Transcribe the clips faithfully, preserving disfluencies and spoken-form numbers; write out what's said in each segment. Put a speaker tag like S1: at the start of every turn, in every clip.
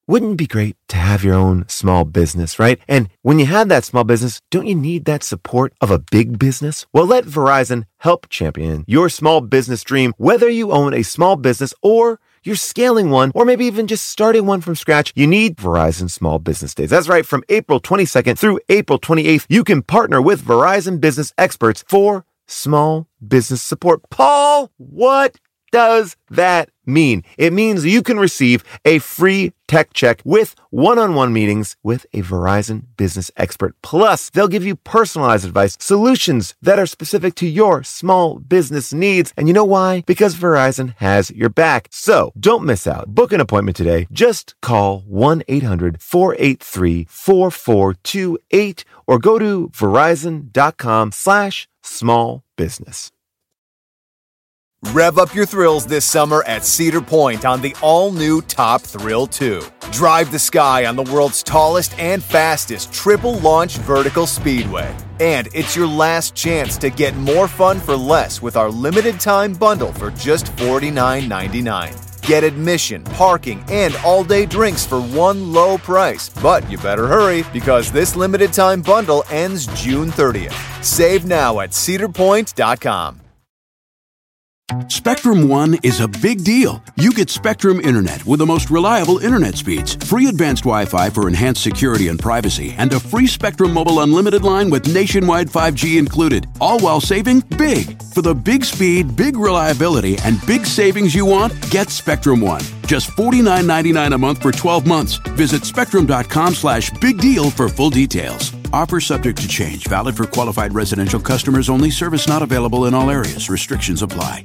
S1: Wouldn't it be great to have your own small business, right? And when you have that small business, don't you need that support of a big business? Well, let Verizon help champion your small business dream, whether you own a small business or you're scaling one, or maybe even just starting one from scratch. You need Verizon Small Business Days. That's right. From April twenty-second through April twenty-eighth, you can partner with Verizon business experts for small business support. Paul, what does that mean? It means you can receive a free tech check with one-on-one meetings with a Verizon business expert. Plus, they'll give you personalized advice, solutions that are specific to your small business needs. And you know why? Because Verizon has your back. So don't miss out. Book an appointment today. Just call one eight hundred four eight three four four two eight or go to verizon.com slash small business.
S2: Rev up your thrills this summer at Cedar Point on the all-new Top Thrill two. Drive the sky on the world's tallest and fastest triple-launch vertical speedway. And it's your last chance to get more fun for less with our limited-time bundle for just forty-nine ninety-nine. Get admission, parking, and all-day drinks for one low price. But you better hurry, because this limited-time bundle ends June thirtieth. Save now at cedar point dot com.
S3: Spectrum One is a big deal. You get Spectrum Internet with the most reliable internet speeds, free advanced Wi-Fi for enhanced security and privacy, and a free Spectrum Mobile Unlimited line with nationwide five G included, all while saving big. For the big speed, big reliability, and big savings you want, get Spectrum One. Just forty-nine ninety-nine a month for twelve months. Visit spectrum.com slash big deal for full details. Offer subject to change. Valid for qualified residential customers only. Service not available in all areas. Restrictions apply.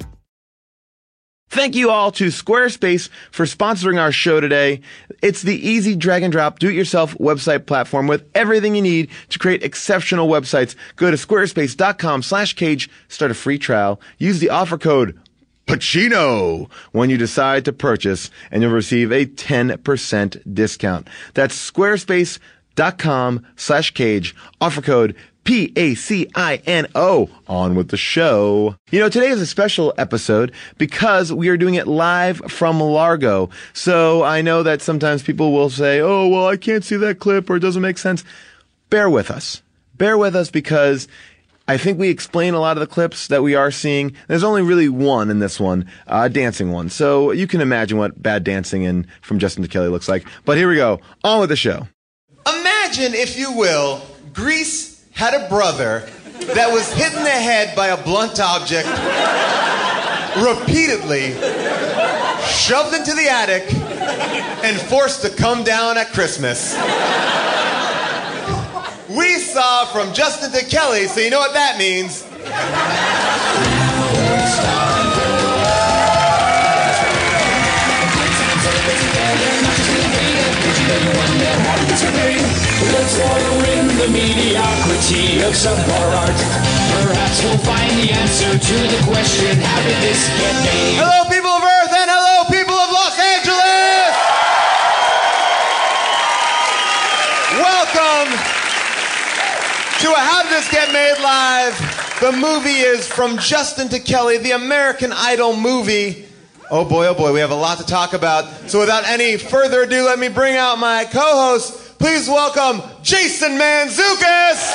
S1: Thank you all to Squarespace for sponsoring our show today. It's the easy drag and drop do-it-yourself website platform with everything you need to create exceptional websites. Go to squarespace.com slash cage, start a free trial, use the offer code Pacino when you decide to purchase, and you'll receive a ten percent discount. That's squarespace.com slash cage, offer code P A C I N O. On with the show. You know, today is a special episode because we are doing it live from Largo. So I know that sometimes people will say, oh, well, I can't see that clip or it doesn't make sense. Bear with us. Bear with us because I think we explain a lot of the clips that we are seeing. There's only really one in this one, a uh, dancing one. So you can imagine what bad dancing in from Justin to Kelly looks like. But here we go. On with the show.
S4: Imagine, if you will, Grease had a brother that was hit in the head by a blunt object repeatedly, shoved into the attic, and forced to come down at Christmas. We saw from Justin to Kelly, so you know what that means.
S5: Let's order in the mediocrity of subpar art. Perhaps we'll find the answer to the question, how did this get made?
S4: Hello, people of Earth, and hello, people of Los Angeles! Welcome to a How Did This Get Made Live. The movie is From Justin to Kelly, the American Idol movie. Oh boy, oh boy, we have a lot to talk about. So without any further ado, let me bring out my co-host. Please welcome Jason Mantzoukas.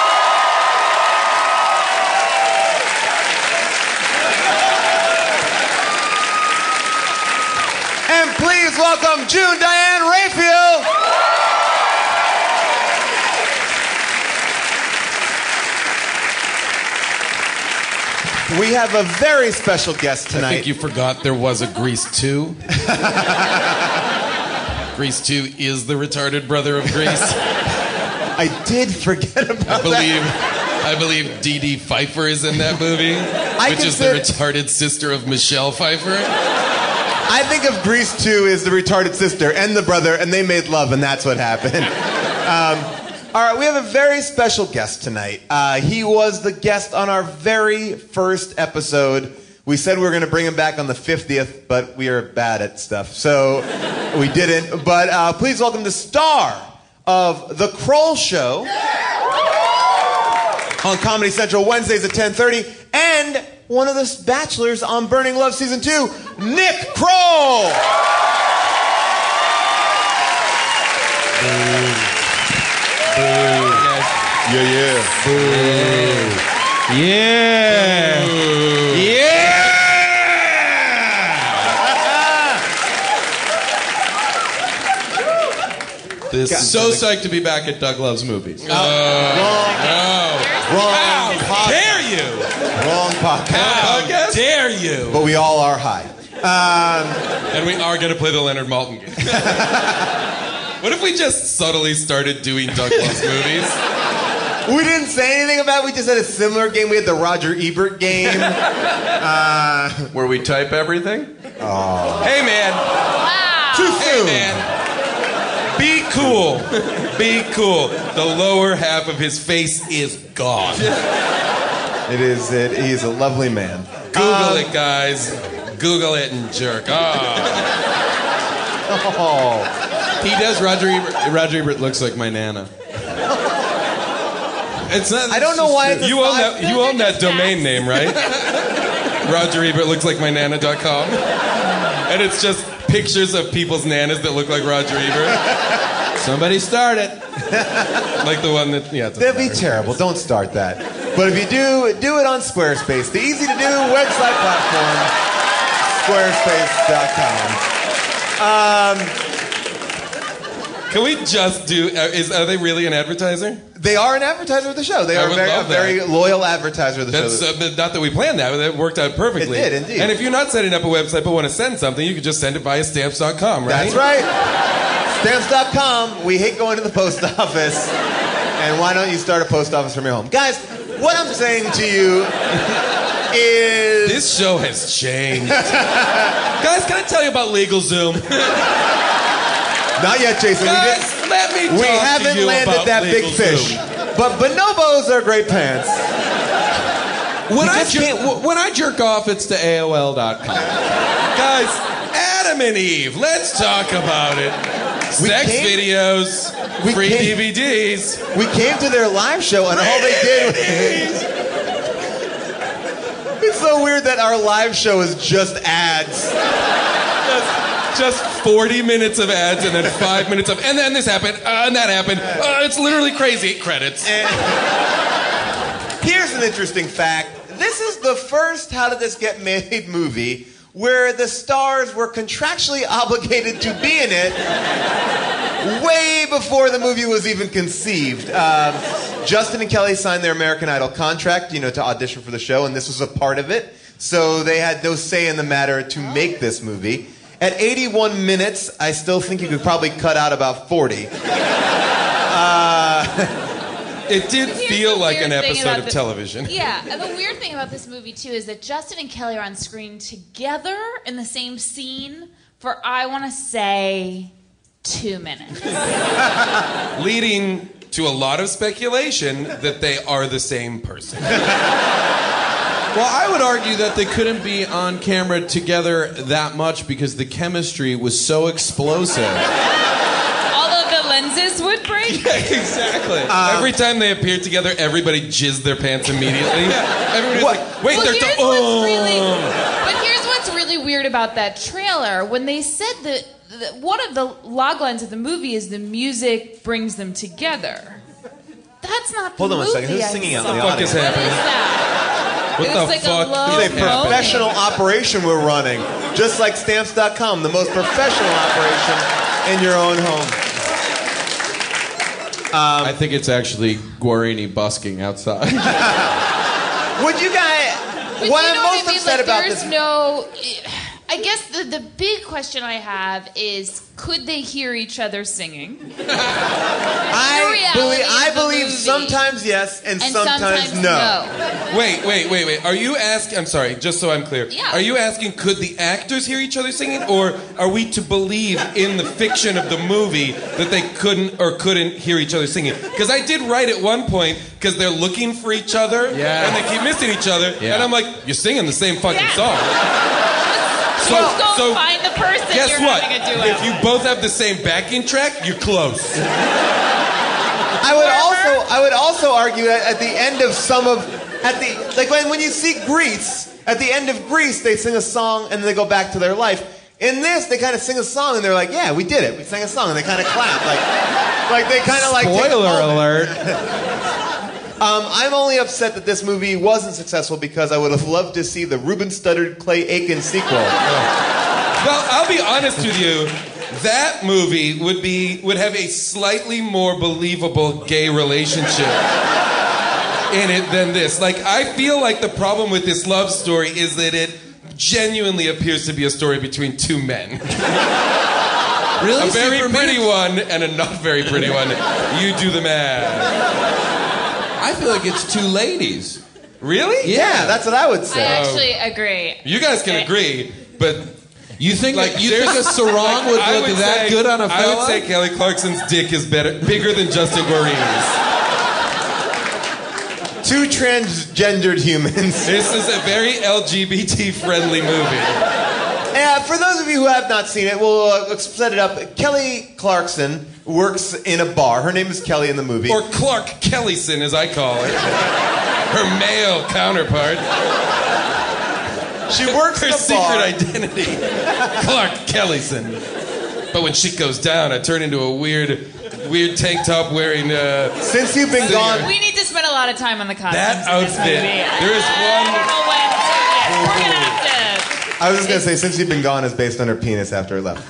S4: And please welcome June Diane Raphael. We have a very special guest tonight.
S6: I think you forgot there was a Grease two. Grease two is the retarded brother of Grease.
S4: I did forget about
S6: I believe,
S4: that.
S6: I believe Dee Dee Pfeiffer is in that movie,
S4: I
S6: which
S4: consider-
S6: is the retarded sister of Michelle Pfeiffer.
S4: I think of Grease two as the retarded sister and the brother, and they made love, and that's what happened. Um, all right, we have a very special guest tonight. Uh, he was the guest on our very first episode. We said we were going to bring him back on the fiftieth, but we are bad at stuff, so we didn't. But uh, please welcome the star of The Kroll Show on Comedy Central Wednesdays at ten thirty, and one of the bachelors on Burning Love Season two, Nick Kroll! Yeah, yeah.
S7: Yeah. Yeah.
S6: This
S7: So psyched to be back at Doug Loves Movies.
S4: Wrong.
S6: How
S4: podcast.
S6: dare you?
S4: Wrong podcast.
S6: How dare you?
S4: But we all are high. Um,
S6: And we are going to play the Leonard Maltin game. What if we just subtly started doing Doug Loves Movies?
S4: we didn't say anything about it. We just had a similar game. We had the Roger Ebert game. uh,
S7: Where we type everything?
S6: Hey, man.
S4: too
S6: Hey,
S4: soon.
S6: man. Be cool. Be cool. The lower half of his face is gone.
S4: It is. It, he is a lovely man.
S6: Google
S4: Um,
S6: it, guys. Google it and jerk off.
S4: Oh.
S7: He does. Roger Ebert. Roger Ebert looks like my nana. It's not.
S4: I don't know why it's a
S6: You own
S4: five-
S6: that. You own that domain name, right? Roger Ebert looks like my nana dot com. And it's just pictures of people's nanas that look like Roger Ebert.
S7: Somebody start it.
S6: Like the one that, yeah. it doesn't
S4: That'd be
S6: matter.
S4: terrible. Don't start that. But if you do, do it on Squarespace. The easy to do website platform, squarespace dot com. Um,
S6: Can we just do, uh, is, are they really an advertiser?
S4: they are an advertiser of the show. They
S6: I
S4: are
S6: would
S4: very, a
S6: love that.
S4: very loyal advertiser of the
S6: That's
S4: show.
S6: uh, but not that we planned that, but it worked out perfectly.
S4: It did, indeed.
S6: And if you're not setting up a website but want to send something, you could just send it via stamps dot com, right?
S4: That's right. Stamps dot com. We hate going to the post office. And why don't you start a post office from your home? Guys, what I'm saying to you is...
S6: This show has changed. Guys, can I tell you about LegalZoom?
S4: Not yet, Jason. We,
S6: Guys,
S4: didn't-
S6: let me talk
S4: we
S6: to
S4: haven't
S6: you
S4: landed
S6: about
S4: that big
S6: LegalZoom.
S4: fish. But bonobos are great pants.
S7: When
S4: You
S7: I,
S4: just
S7: jer-
S4: can't-
S7: w- when I jerk off, it's to A O L dot com.
S6: Guys, Adam and Eve, let's talk about it.
S4: We
S6: Sex
S4: came-
S6: videos,
S4: we
S6: free
S4: came-
S6: D V Ds.
S4: We came to their live show and all they did was... It's so weird that our live show is just ads.
S6: Just forty minutes of ads and then five minutes of, and then this happened, uh, and that happened. Uh, it's literally crazy. Credits.
S4: Here's an interesting fact. This is the first How Did This Get Made movie where the stars were contractually obligated to be in it way before the movie was even conceived. Um, Justin and Kelly signed their American Idol contract, you know, to audition for the show, and this was a part of it. So they had no say in the matter to make this movie. At eighty-one minutes, I still think you could probably cut out about forty. Uh,
S6: It did
S8: Here's
S6: feel
S8: the
S6: like
S8: weird
S6: an
S8: thing
S6: episode
S8: about
S6: of
S8: the-
S6: television.
S8: Yeah, and the weird thing about this movie too is that Justin and Kelly are on screen together in the same scene for, I want to say, two minutes.
S6: Leading to a lot of speculation that they are the same person.
S7: Well, I would argue that they couldn't be on camera together that much because the chemistry was so explosive.
S8: Although the lenses would break.
S6: Exactly. Every time they appeared together, everybody jizzed their pants immediately. Everybody's
S4: What?
S6: like, wait,
S8: Well,
S6: they're
S8: here's
S6: to-
S8: what's
S6: oh.
S8: really, but here's what's really weird about that trailer. When they said that, that one of the log lines of the movie is the music brings them together. That's not the
S4: Hold on one
S8: movie
S4: second. Who's
S8: I
S4: singing out
S8: saw.
S4: in the
S6: What the fuck is
S4: audience?
S8: What is
S6: happening?
S8: that?
S6: What
S8: It
S6: the
S8: was like
S6: fuck
S8: a low
S6: is
S4: It's a
S6: happening?
S4: professional operation we're running. Just like stamps dot com, the most professional operation in your own home.
S7: I think it's actually Guarini busking outside.
S4: Would you guys...
S8: But
S4: What
S8: you
S4: I'm
S8: know
S4: most
S8: what I mean?
S4: upset
S8: Like,
S4: about
S8: there's
S4: this...
S8: no. I guess the, the big question I have is, could they hear each other singing?
S4: I
S8: reality
S4: believe, I
S8: of the
S4: believe
S8: movie.
S4: sometimes yes and,
S8: And
S4: sometimes,
S8: sometimes,
S4: no.
S6: Wait, wait, wait, wait. Are you asking? I'm sorry, just so I'm clear.
S8: Yeah.
S6: Are you asking, could the actors hear each other singing, or are we to believe in the fiction of the movie that they couldn't or couldn't hear each other singing? Because I did write at one point because they're looking for each other
S7: Yeah.
S6: and they keep missing each other,
S7: Yeah.
S6: and I'm like, you're singing the same fucking
S8: Yeah.
S6: song. So,
S8: Just go
S6: so
S8: find the person
S6: guess
S8: you're
S6: what?
S8: having a duet
S6: If you both have the same backing track, you're close.
S4: I would also I would also argue that at the end of some of at the like when when you see Grease, at the end of Grease they sing a song and then they go back to their life. In this, they kind of sing a song and they're like, "Yeah, we did it. We sang a song," and they kind of clap, like, like they kind of like. take a
S7: Spoiler
S4: moment.
S7: alert.
S4: Um, I'm only upset that this movie wasn't successful because I would have loved to see the Ruben Studdard Clay Aiken sequel.
S6: Well, I'll be honest with you. That movie would be would have a slightly more believable gay relationship in it than this. Like, I feel like the problem with this love story is that it genuinely appears to be a story between two men.
S7: Really?
S6: A very
S7: Superman?
S6: pretty one and a not very pretty one. You do the math.
S7: I feel like it's two ladies.
S6: Really?
S4: Yeah, that's what I would say.
S8: I actually agree.
S6: You guys can agree, but
S7: You think
S6: like
S7: you think a
S6: there's-
S7: sarong would
S6: I
S7: look that
S6: say-
S7: good on a
S6: I
S7: fella?
S6: would say Kelly Clarkson's dick is better, bigger than Justin Guarini.
S4: Two transgendered humans.
S6: This is a very L G B T friendly movie.
S4: Uh, for those of you who have not seen it, we'll uh, set it up. Kelly Clarkson works in a bar. Her name is Kelly in the movie.
S6: Or Clark Kellyson, as I call it. Her male counterpart.
S4: She works
S6: Her
S4: in a
S6: secret
S4: bar.
S6: identity. Clark Kellyson. But when shit goes down, I turn into a weird, weird tank top wearing. Uh,
S4: Since you've been
S6: singer.
S4: gone,
S8: We need to spend a lot of time on the costumes.
S6: That
S8: in this
S6: outfit.
S8: movie.
S6: There is
S8: I
S6: one-
S8: don't know when to do this. We're gonna have to.
S4: I was just gonna say, since you've been gone is based on her penis after her left.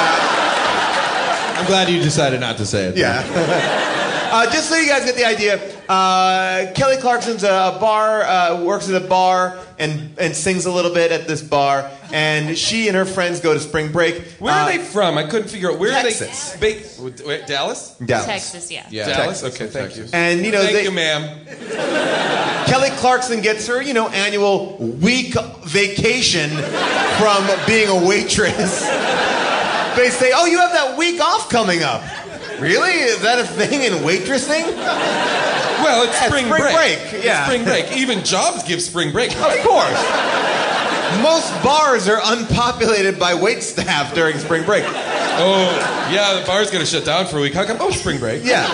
S7: I'm glad you decided not to say it.
S4: Yeah. uh, just so you guys get the idea, uh, Kelly Clarkson's a, a bar, uh, works at a bar and and sings a little bit at this bar. And she and her friends go to spring break.
S6: Where
S4: Uh,
S6: are they from? I couldn't figure out. Where
S4: Texas.
S6: are they? Ba- wait, Dallas?
S4: Dallas.
S8: Texas, yeah.
S7: Yeah.
S6: Dallas?
S7: Texas.
S6: Okay, thank you.
S4: And you know,
S6: Thank
S4: they,
S6: you, ma'am.
S4: Kelly Clarkson gets her, you know, annual week vacation from being a waitress. They say, "Oh, you have that week off coming up." Really? Is that a thing in waitressing?
S6: Well, it's
S4: Yeah,
S6: spring,
S4: spring
S6: break.
S4: break,
S6: It's
S4: yeah.
S6: spring break. Even jobs give spring break.
S4: Of course. Most bars are unpopulated by wait staff during spring break.
S6: Oh, yeah, the bar's gonna shut down for a week. How come? Oh, spring break.
S4: Yeah.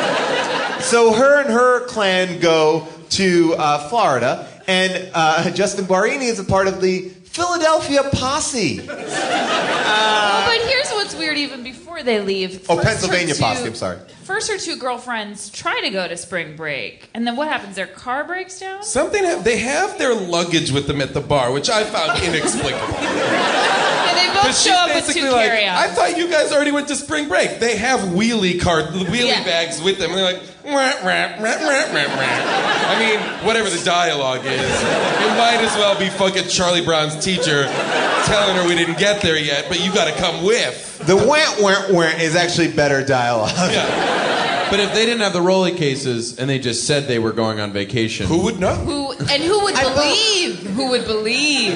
S4: So her and her clan go to uh, Florida, and uh, Justin Guarini is a part of the Philadelphia Posse.
S8: Oh, but here's what's weird even before they leave.
S4: Oh,
S8: First
S4: Pennsylvania
S8: her two-
S4: Posse, I'm sorry.
S8: First, her two girlfriends try to go to spring break. And then what happens? Their car breaks down?
S6: Something ha- they have their luggage with them at the bar, which I found inexplicable.
S8: And they both
S6: Because
S8: show
S6: she's
S8: up with
S6: basically
S8: two
S6: like,
S8: carry-ons.
S6: I thought you guys already went to spring break. They have wheelie cart, wheelie
S8: Yeah.
S6: bags with them, and they're like, wah, wah, wah, wah, wah, wah. I mean, whatever the dialogue is, it might as well be fucking Charlie Brown's teacher telling her we didn't get there yet, but you got to come with.
S4: The wah wah wah is actually better dialogue.
S7: But if they didn't have the rolly cases and they just said they were going on vacation,
S6: Who would know?
S8: Who and who would
S4: I thought-
S8: believe? Who would believe?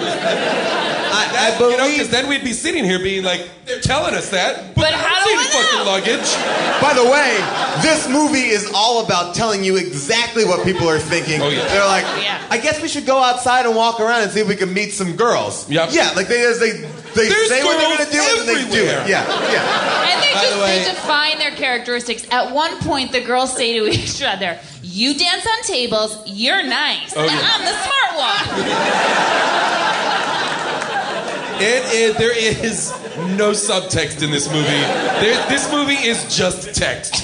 S4: I, I
S6: You know,
S4: believe.
S6: because then we'd be sitting here being like, they're telling us that, but,
S8: But
S6: I
S8: how
S6: don't
S8: do
S6: see
S8: I
S6: any fucking
S8: know?
S6: luggage.
S4: By the way, this movie is all about telling you exactly what people are thinking.
S6: Oh, yeah.
S4: They're like,
S8: Yeah.
S4: I guess we should go outside and walk around and see if we can meet some girls.
S6: Yep.
S4: Yeah, like they they they
S6: There's
S4: say what they're
S6: girls
S4: gonna do and then they do
S6: everywhere.
S4: it. Yeah, yeah.
S8: And they
S7: By
S8: just
S7: the way-
S8: they define their characteristics. At one point, the girls say to each other, "You dance on tables. You're nice.
S6: Oh,
S8: and
S6: yeah.
S8: I'm the smart one."
S6: It is, there is no subtext in this movie. There, this movie is just text.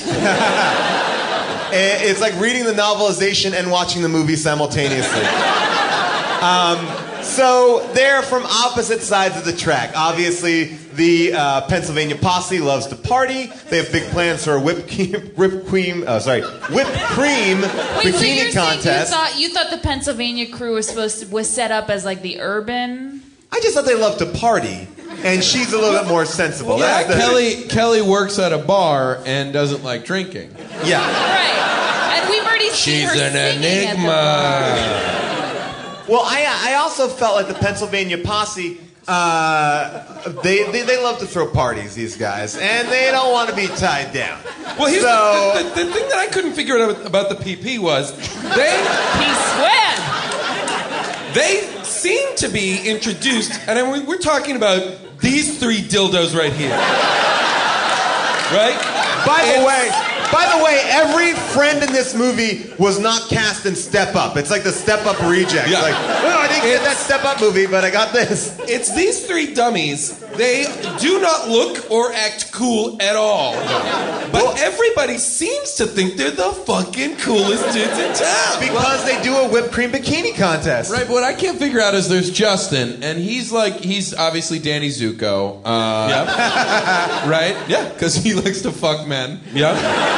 S4: It's like reading the novelization and watching the movie simultaneously. Um, so they're from opposite sides of the track. Obviously, the uh, Pennsylvania Posse loves to party. They have big plans for a whipped cream, whipped cream, oh, sorry, whipped cream
S8: Wait, so you're
S4: bikini
S8: saying you
S4: contest.
S8: thought you thought the Pennsylvania crew was supposed to was set up as like the urban?
S4: I just thought they love to party, and she's a little bit more sensible.
S7: yeah,
S4: That's the-
S7: Kelly Kelly works at a bar and doesn't like drinking.
S4: Yeah.
S8: Right. And we've already seen
S6: She's
S8: her
S6: an
S8: singing at the bar.
S6: enigma.
S4: Well, I I also felt like the Pennsylvania Posse. Uh, they, they they love to throw parties, these guys, and they don't want to be tied down.
S6: Well, here's
S4: So-
S6: the, the, the thing that I couldn't figure out about the P P was they
S8: He sweat.
S6: they seem to be introduced, and I mean, we're talking about these three dildos right here, right?
S4: By the
S6: And-
S4: way, by the way, every friend in this movie was not cast in Step Up. It's like the Step Up reject.
S6: Yeah.
S4: Like, oh, I didn't get
S6: It-
S4: that that Step Up movie, but I got this.
S6: It's these three dummies. They do not look or act cool at all. But everybody seems to think they're the fucking coolest dudes in town.
S4: Because they do a whipped cream bikini contest.
S7: Right, but what I can't figure out is there's Justin, and he's like, he's obviously Danny Zuko. Uh,
S6: Yeah.
S7: Right?
S6: Yeah.
S7: Because he likes to fuck men.
S6: Yeah.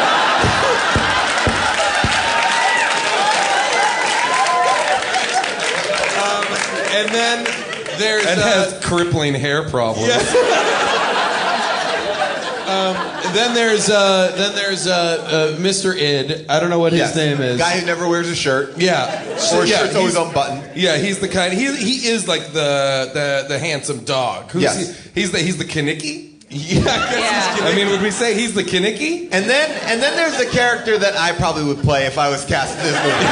S7: And then there's...
S6: And
S7: uh,
S6: has crippling hair problems.
S7: um, then there's uh, then there's uh, uh, Mister Id. I don't know what his
S4: Yes.
S7: name is.
S4: Guy who never wears a shirt.
S7: Yeah.
S4: Or his
S6: Yeah,
S4: shirt's always
S6: he's-
S4: unbuttoned.
S6: Yeah, he's the kind. He he is like the the the handsome dog. Who's
S4: Yes.
S6: he? He's the he's the Kinnicky.
S7: Yeah, I guess
S8: Yeah.
S7: he's
S6: I mean, would we say he's the Kinnicky?
S4: And then and then there's the character that I probably would play if I was cast in this movie.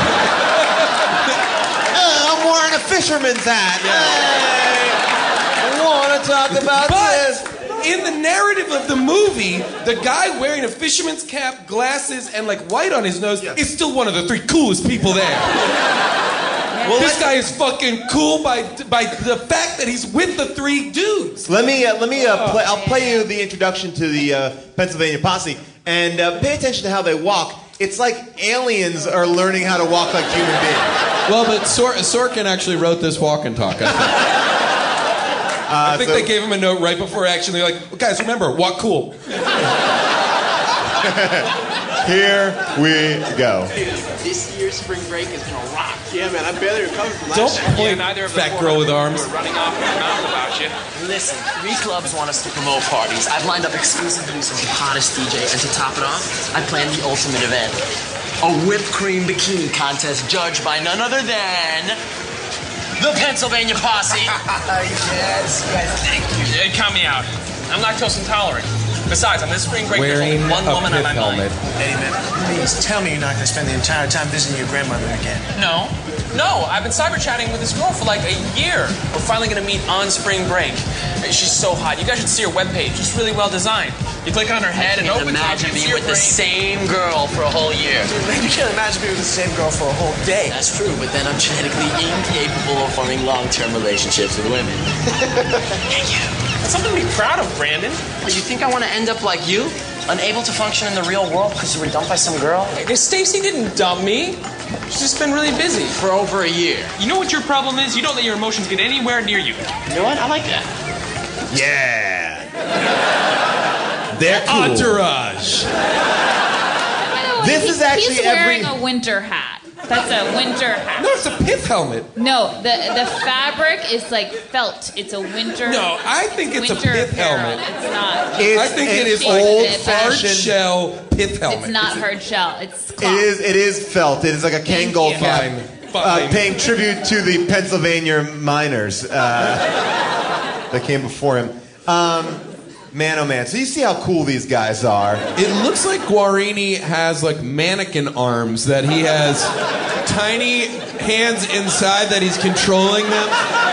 S4: Uh, I'm wearing a fisherman's hat. Hey, I want to talk about this.
S6: But in the narrative of the movie, the guy wearing a fisherman's cap, glasses, and like white on his nose is still one of the three coolest people there. Well, this guy is fucking cool by by the fact that he's with the three dudes.
S4: Let me uh, let me uh, play. I'll play you the introduction to the uh, Pennsylvania Posse, and uh, pay attention to how they walk. It's like aliens are learning how to walk like human beings.
S7: Well, but Sor- Sorkin actually wrote this walk and talk, I think.
S6: I think
S4: so-
S6: they gave him a note right before action. They're like, well, guys, remember, walk cool.
S4: Here we go.
S9: This year's spring break is gonna rock. Yeah, man, I barely recovered from
S6: Don't
S9: last year.
S6: point,
S9: neither of
S6: fat girl with arms.
S9: We're running off my mouth about you. Listen, three clubs want us to promote parties. I've lined up exclusive booths with the hottest D J, and to top it off, I planned the ultimate event. A whipped cream bikini contest judged by none other than the Pennsylvania Posse. Yes, yes, thank you.
S10: Yeah, count me out. I'm lactose intolerant. Besides, on this spring break, there's
S6: Wearing
S10: only one
S6: a
S10: woman on
S6: pith
S10: my mind.
S6: helmet.
S9: Hey, man, please tell me you're not gonna spend the entire time visiting your grandmother again.
S10: No, no, I've been cyber chatting with this girl for like a year. We're finally gonna meet on spring break. She's so hot. You guys should see her webpage. It's really well designed. You click on her head and
S9: I
S10: it
S9: can't
S10: opens up,
S9: imagine
S10: you see
S9: being
S10: her
S9: with the
S10: brain.
S9: same girl for a whole year. You can't imagine being with the same girl for a whole day. That's true, but then I'm genetically incapable of forming long-term relationships with women. Hey, you.
S10: That's something to be proud of, Brandon.
S9: You think I want to end up like you? Unable to function in the real world because you were dumped by some girl?
S10: Stacy didn't dump me. She's just been really busy.
S9: For over a year.
S10: You know what your problem is? You don't let your emotions get anywhere near you.
S9: You know what? I like that.
S4: Yeah. They're cool.
S7: Entourage.
S8: By the way,
S4: This
S8: he-
S4: is actually
S8: he's wearing
S4: every-
S8: a winter hat. That's a winter hat.
S6: No, it's a pith helmet.
S8: No, the the fabric is like felt. It's a winter.
S6: No, I think it's a
S8: winter
S6: pith
S8: apparel.
S6: helmet.
S8: It's not.
S4: It's
S6: I think it
S4: an
S6: is like
S8: old
S6: hard
S4: fashioned-
S6: shell pith helmet.
S8: It's not hard shell. It's
S4: It
S8: cloth.
S4: is. It is felt. It is like a
S8: Thank
S4: Kangol
S8: you.
S4: cap.
S6: Fine.
S4: Uh,
S6: Fine.
S4: paying tribute to the Pennsylvania miners uh, that came before him. Um, man, oh man! So you see how cool these guys are.
S7: It looks like Guarini has like mannequin arms that he has tiny hands inside that he's controlling them.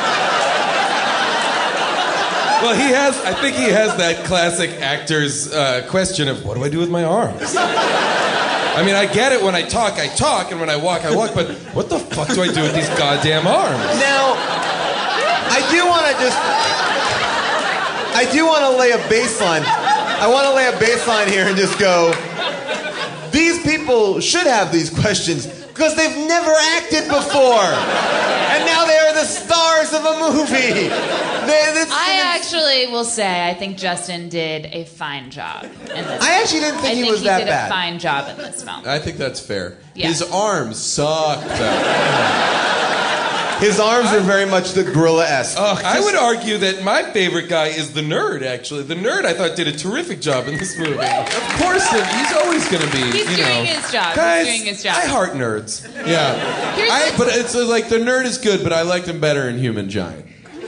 S6: Well, he has. I think he has that classic actor's uh, question of what do I do with my arms? I mean, I get it when I talk, I talk, and when I walk, I walk. But what the fuck do I do with these goddamn arms?
S4: Now, I do want to just. I do want to lay a baseline. I want to lay a baseline here and just go. These people should have these questions because they've never acted before, and now they are the stars of a movie. They, this,
S8: I actually will say I think Justin did a fine job in this.
S4: I actually didn't think
S8: I
S4: he
S8: think
S4: was
S8: he
S4: that
S8: did
S4: bad.
S8: a fine job in this film.
S7: I think that's fair.
S8: Yeah.
S7: His arms suck, though.
S4: His arms are very much the gorilla-esque.
S6: Uh, I would argue that my favorite guy is the nerd. Actually, the nerd I thought did a terrific job in this movie.
S7: Of course, he's always going to be.
S8: He's
S7: you
S8: doing
S7: know.
S8: his job.
S6: Guys,
S8: He's doing his job.
S6: I heart nerds.
S7: Yeah.
S8: Here's
S7: I,
S8: the-
S7: but it's uh, like the nerd is good, but I liked him better in Human Giant.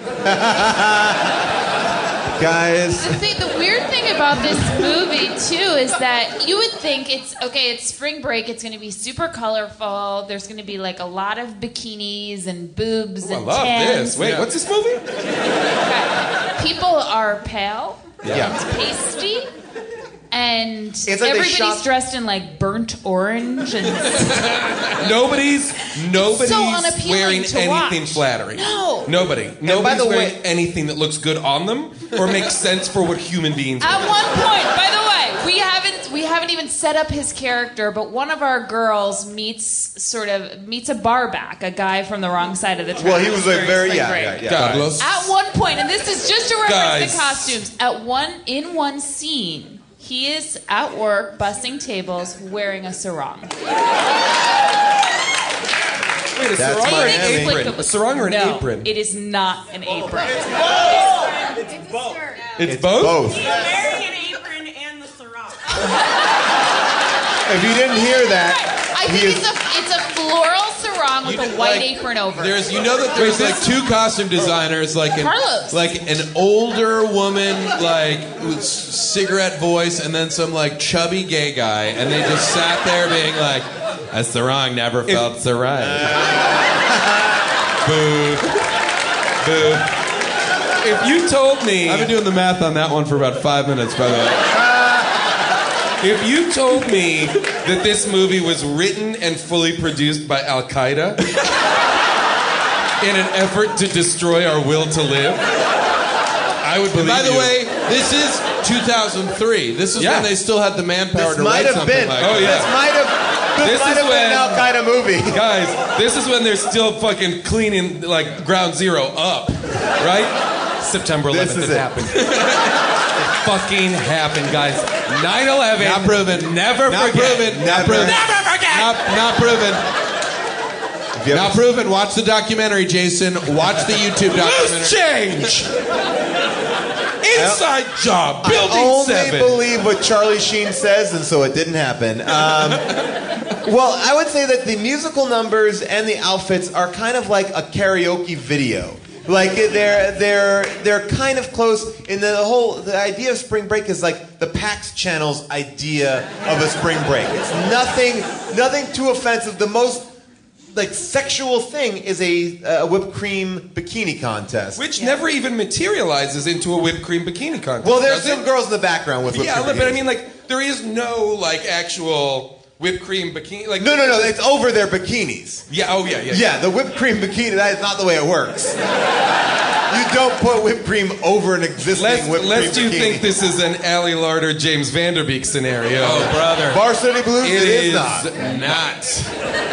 S4: Guys.
S8: The, thing, the weird thing about this movie too is that you would think it's okay. It's spring break. It's going to be super colorful. There's going to be like a lot of bikinis and boobs
S6: Oh, I
S8: and
S6: love
S8: tans.
S6: this. Wait, what's this movie?
S8: Okay. People are pale.
S4: Yeah.
S8: It's pasty. And and
S4: like they
S8: everybody's
S4: shot-
S8: dressed in like burnt orange and
S6: Nobody's nobody's
S8: so unappealing
S6: wearing
S8: to
S6: anything
S8: watch.
S6: flattering.
S8: No.
S6: Nobody. Nobody's
S4: the
S6: wearing
S4: way-
S6: anything that looks good on them or makes sense for what human beings
S8: At
S6: are.
S8: one point, by the way, we haven't we haven't even set up his character, but one of our girls meets sort of meets a barback, a guy from the wrong side of the tracks.
S4: Well, he was like
S8: during
S4: very
S8: spring
S4: yeah,
S8: break.
S4: yeah, yeah.
S6: Guys.
S8: At one point, and this is just to reference
S6: Guys.
S8: the costumes. At one in one scene, he is at work bussing tables wearing a sarong.
S6: Wait, a
S4: That's
S6: sarong or an
S4: Miami.
S6: apron? A sarong or an
S8: no,
S6: apron?
S8: it is not an apron.
S6: It's both?
S4: It's both.
S11: American apron and the sarong.
S4: If you didn't hear that,
S8: I
S4: he
S8: think
S4: is-
S8: it's a it's a floral sarong with
S7: You
S8: a
S7: did,
S8: white
S7: like,
S8: apron over.
S7: There's,
S8: it.
S7: you know that there's like two costume designers, like an,
S8: Carlos.
S7: like an older woman, like with s- cigarette voice, and then some like chubby gay guy, and they just sat there being like, "A sarong never felt so right."
S6: Boo. Boo. If you told me...
S7: I've been doing the math on that one for about five minutes, by the way.
S6: If you told me that this movie was written and fully produced by Al Qaeda in an effort to destroy our will to live, I would believe
S7: By the
S6: you.
S7: way, this is two thousand three. This is
S6: Yeah.
S7: when they still had the manpower
S4: this
S7: to
S4: might
S7: write
S4: have
S7: something
S4: been.
S7: like
S6: Oh,
S7: that.
S6: yeah.
S4: This might have. This,
S6: This
S4: might
S6: is
S4: have been
S6: when-
S4: an Al Qaeda movie.
S6: Guys, this is when they're still fucking cleaning, like, ground zero up, right? September eleventh,
S4: This is
S6: it
S4: it.
S6: happened. It fucking happened, guys. nine eleven.
S7: Not proven.
S6: Never
S7: Not
S6: forget.
S7: proven. Not
S4: Never.
S7: proven.
S6: Never forget.
S7: Not, not proven.
S4: If you
S7: Not
S4: haven't-
S7: proven. Watch the documentary, Jason. Watch the YouTube documentary.
S6: Loose change. Inside job. Building
S4: I only
S6: seven.
S4: believe what Charlie Sheen says, and so it didn't happen. Um, well, I would say that the musical numbers and the outfits are kind of like a karaoke video. Like they're they're they're kind of close. In the whole the idea of spring break is like the PAX Channel's idea of a spring break. It's nothing nothing too offensive. The most like sexual thing is a, a whipped cream bikini contest.
S6: Which never even materializes into a whipped cream bikini contest.
S4: Well, there's
S6: does
S4: some
S6: it?
S4: girls in the background with whipped
S6: Yeah,
S4: cream
S6: but I
S4: bikinis.
S6: mean, like, there is no, like, actual whipped cream bikini. Like,
S4: No, no, no. It's over their bikinis.
S6: Yeah, oh, yeah, yeah.
S4: Yeah, the whipped cream bikini, that is not the way it works. You don't put whipped cream over an existing
S6: Lest,
S4: whipped
S6: lest
S4: cream
S6: you
S4: bikini.
S6: think this is an Ally Larder, James Vanderbeek scenario.
S7: Oh, brother.
S4: Varsity Blues,
S6: It
S4: it is,
S6: is
S4: not.
S6: not.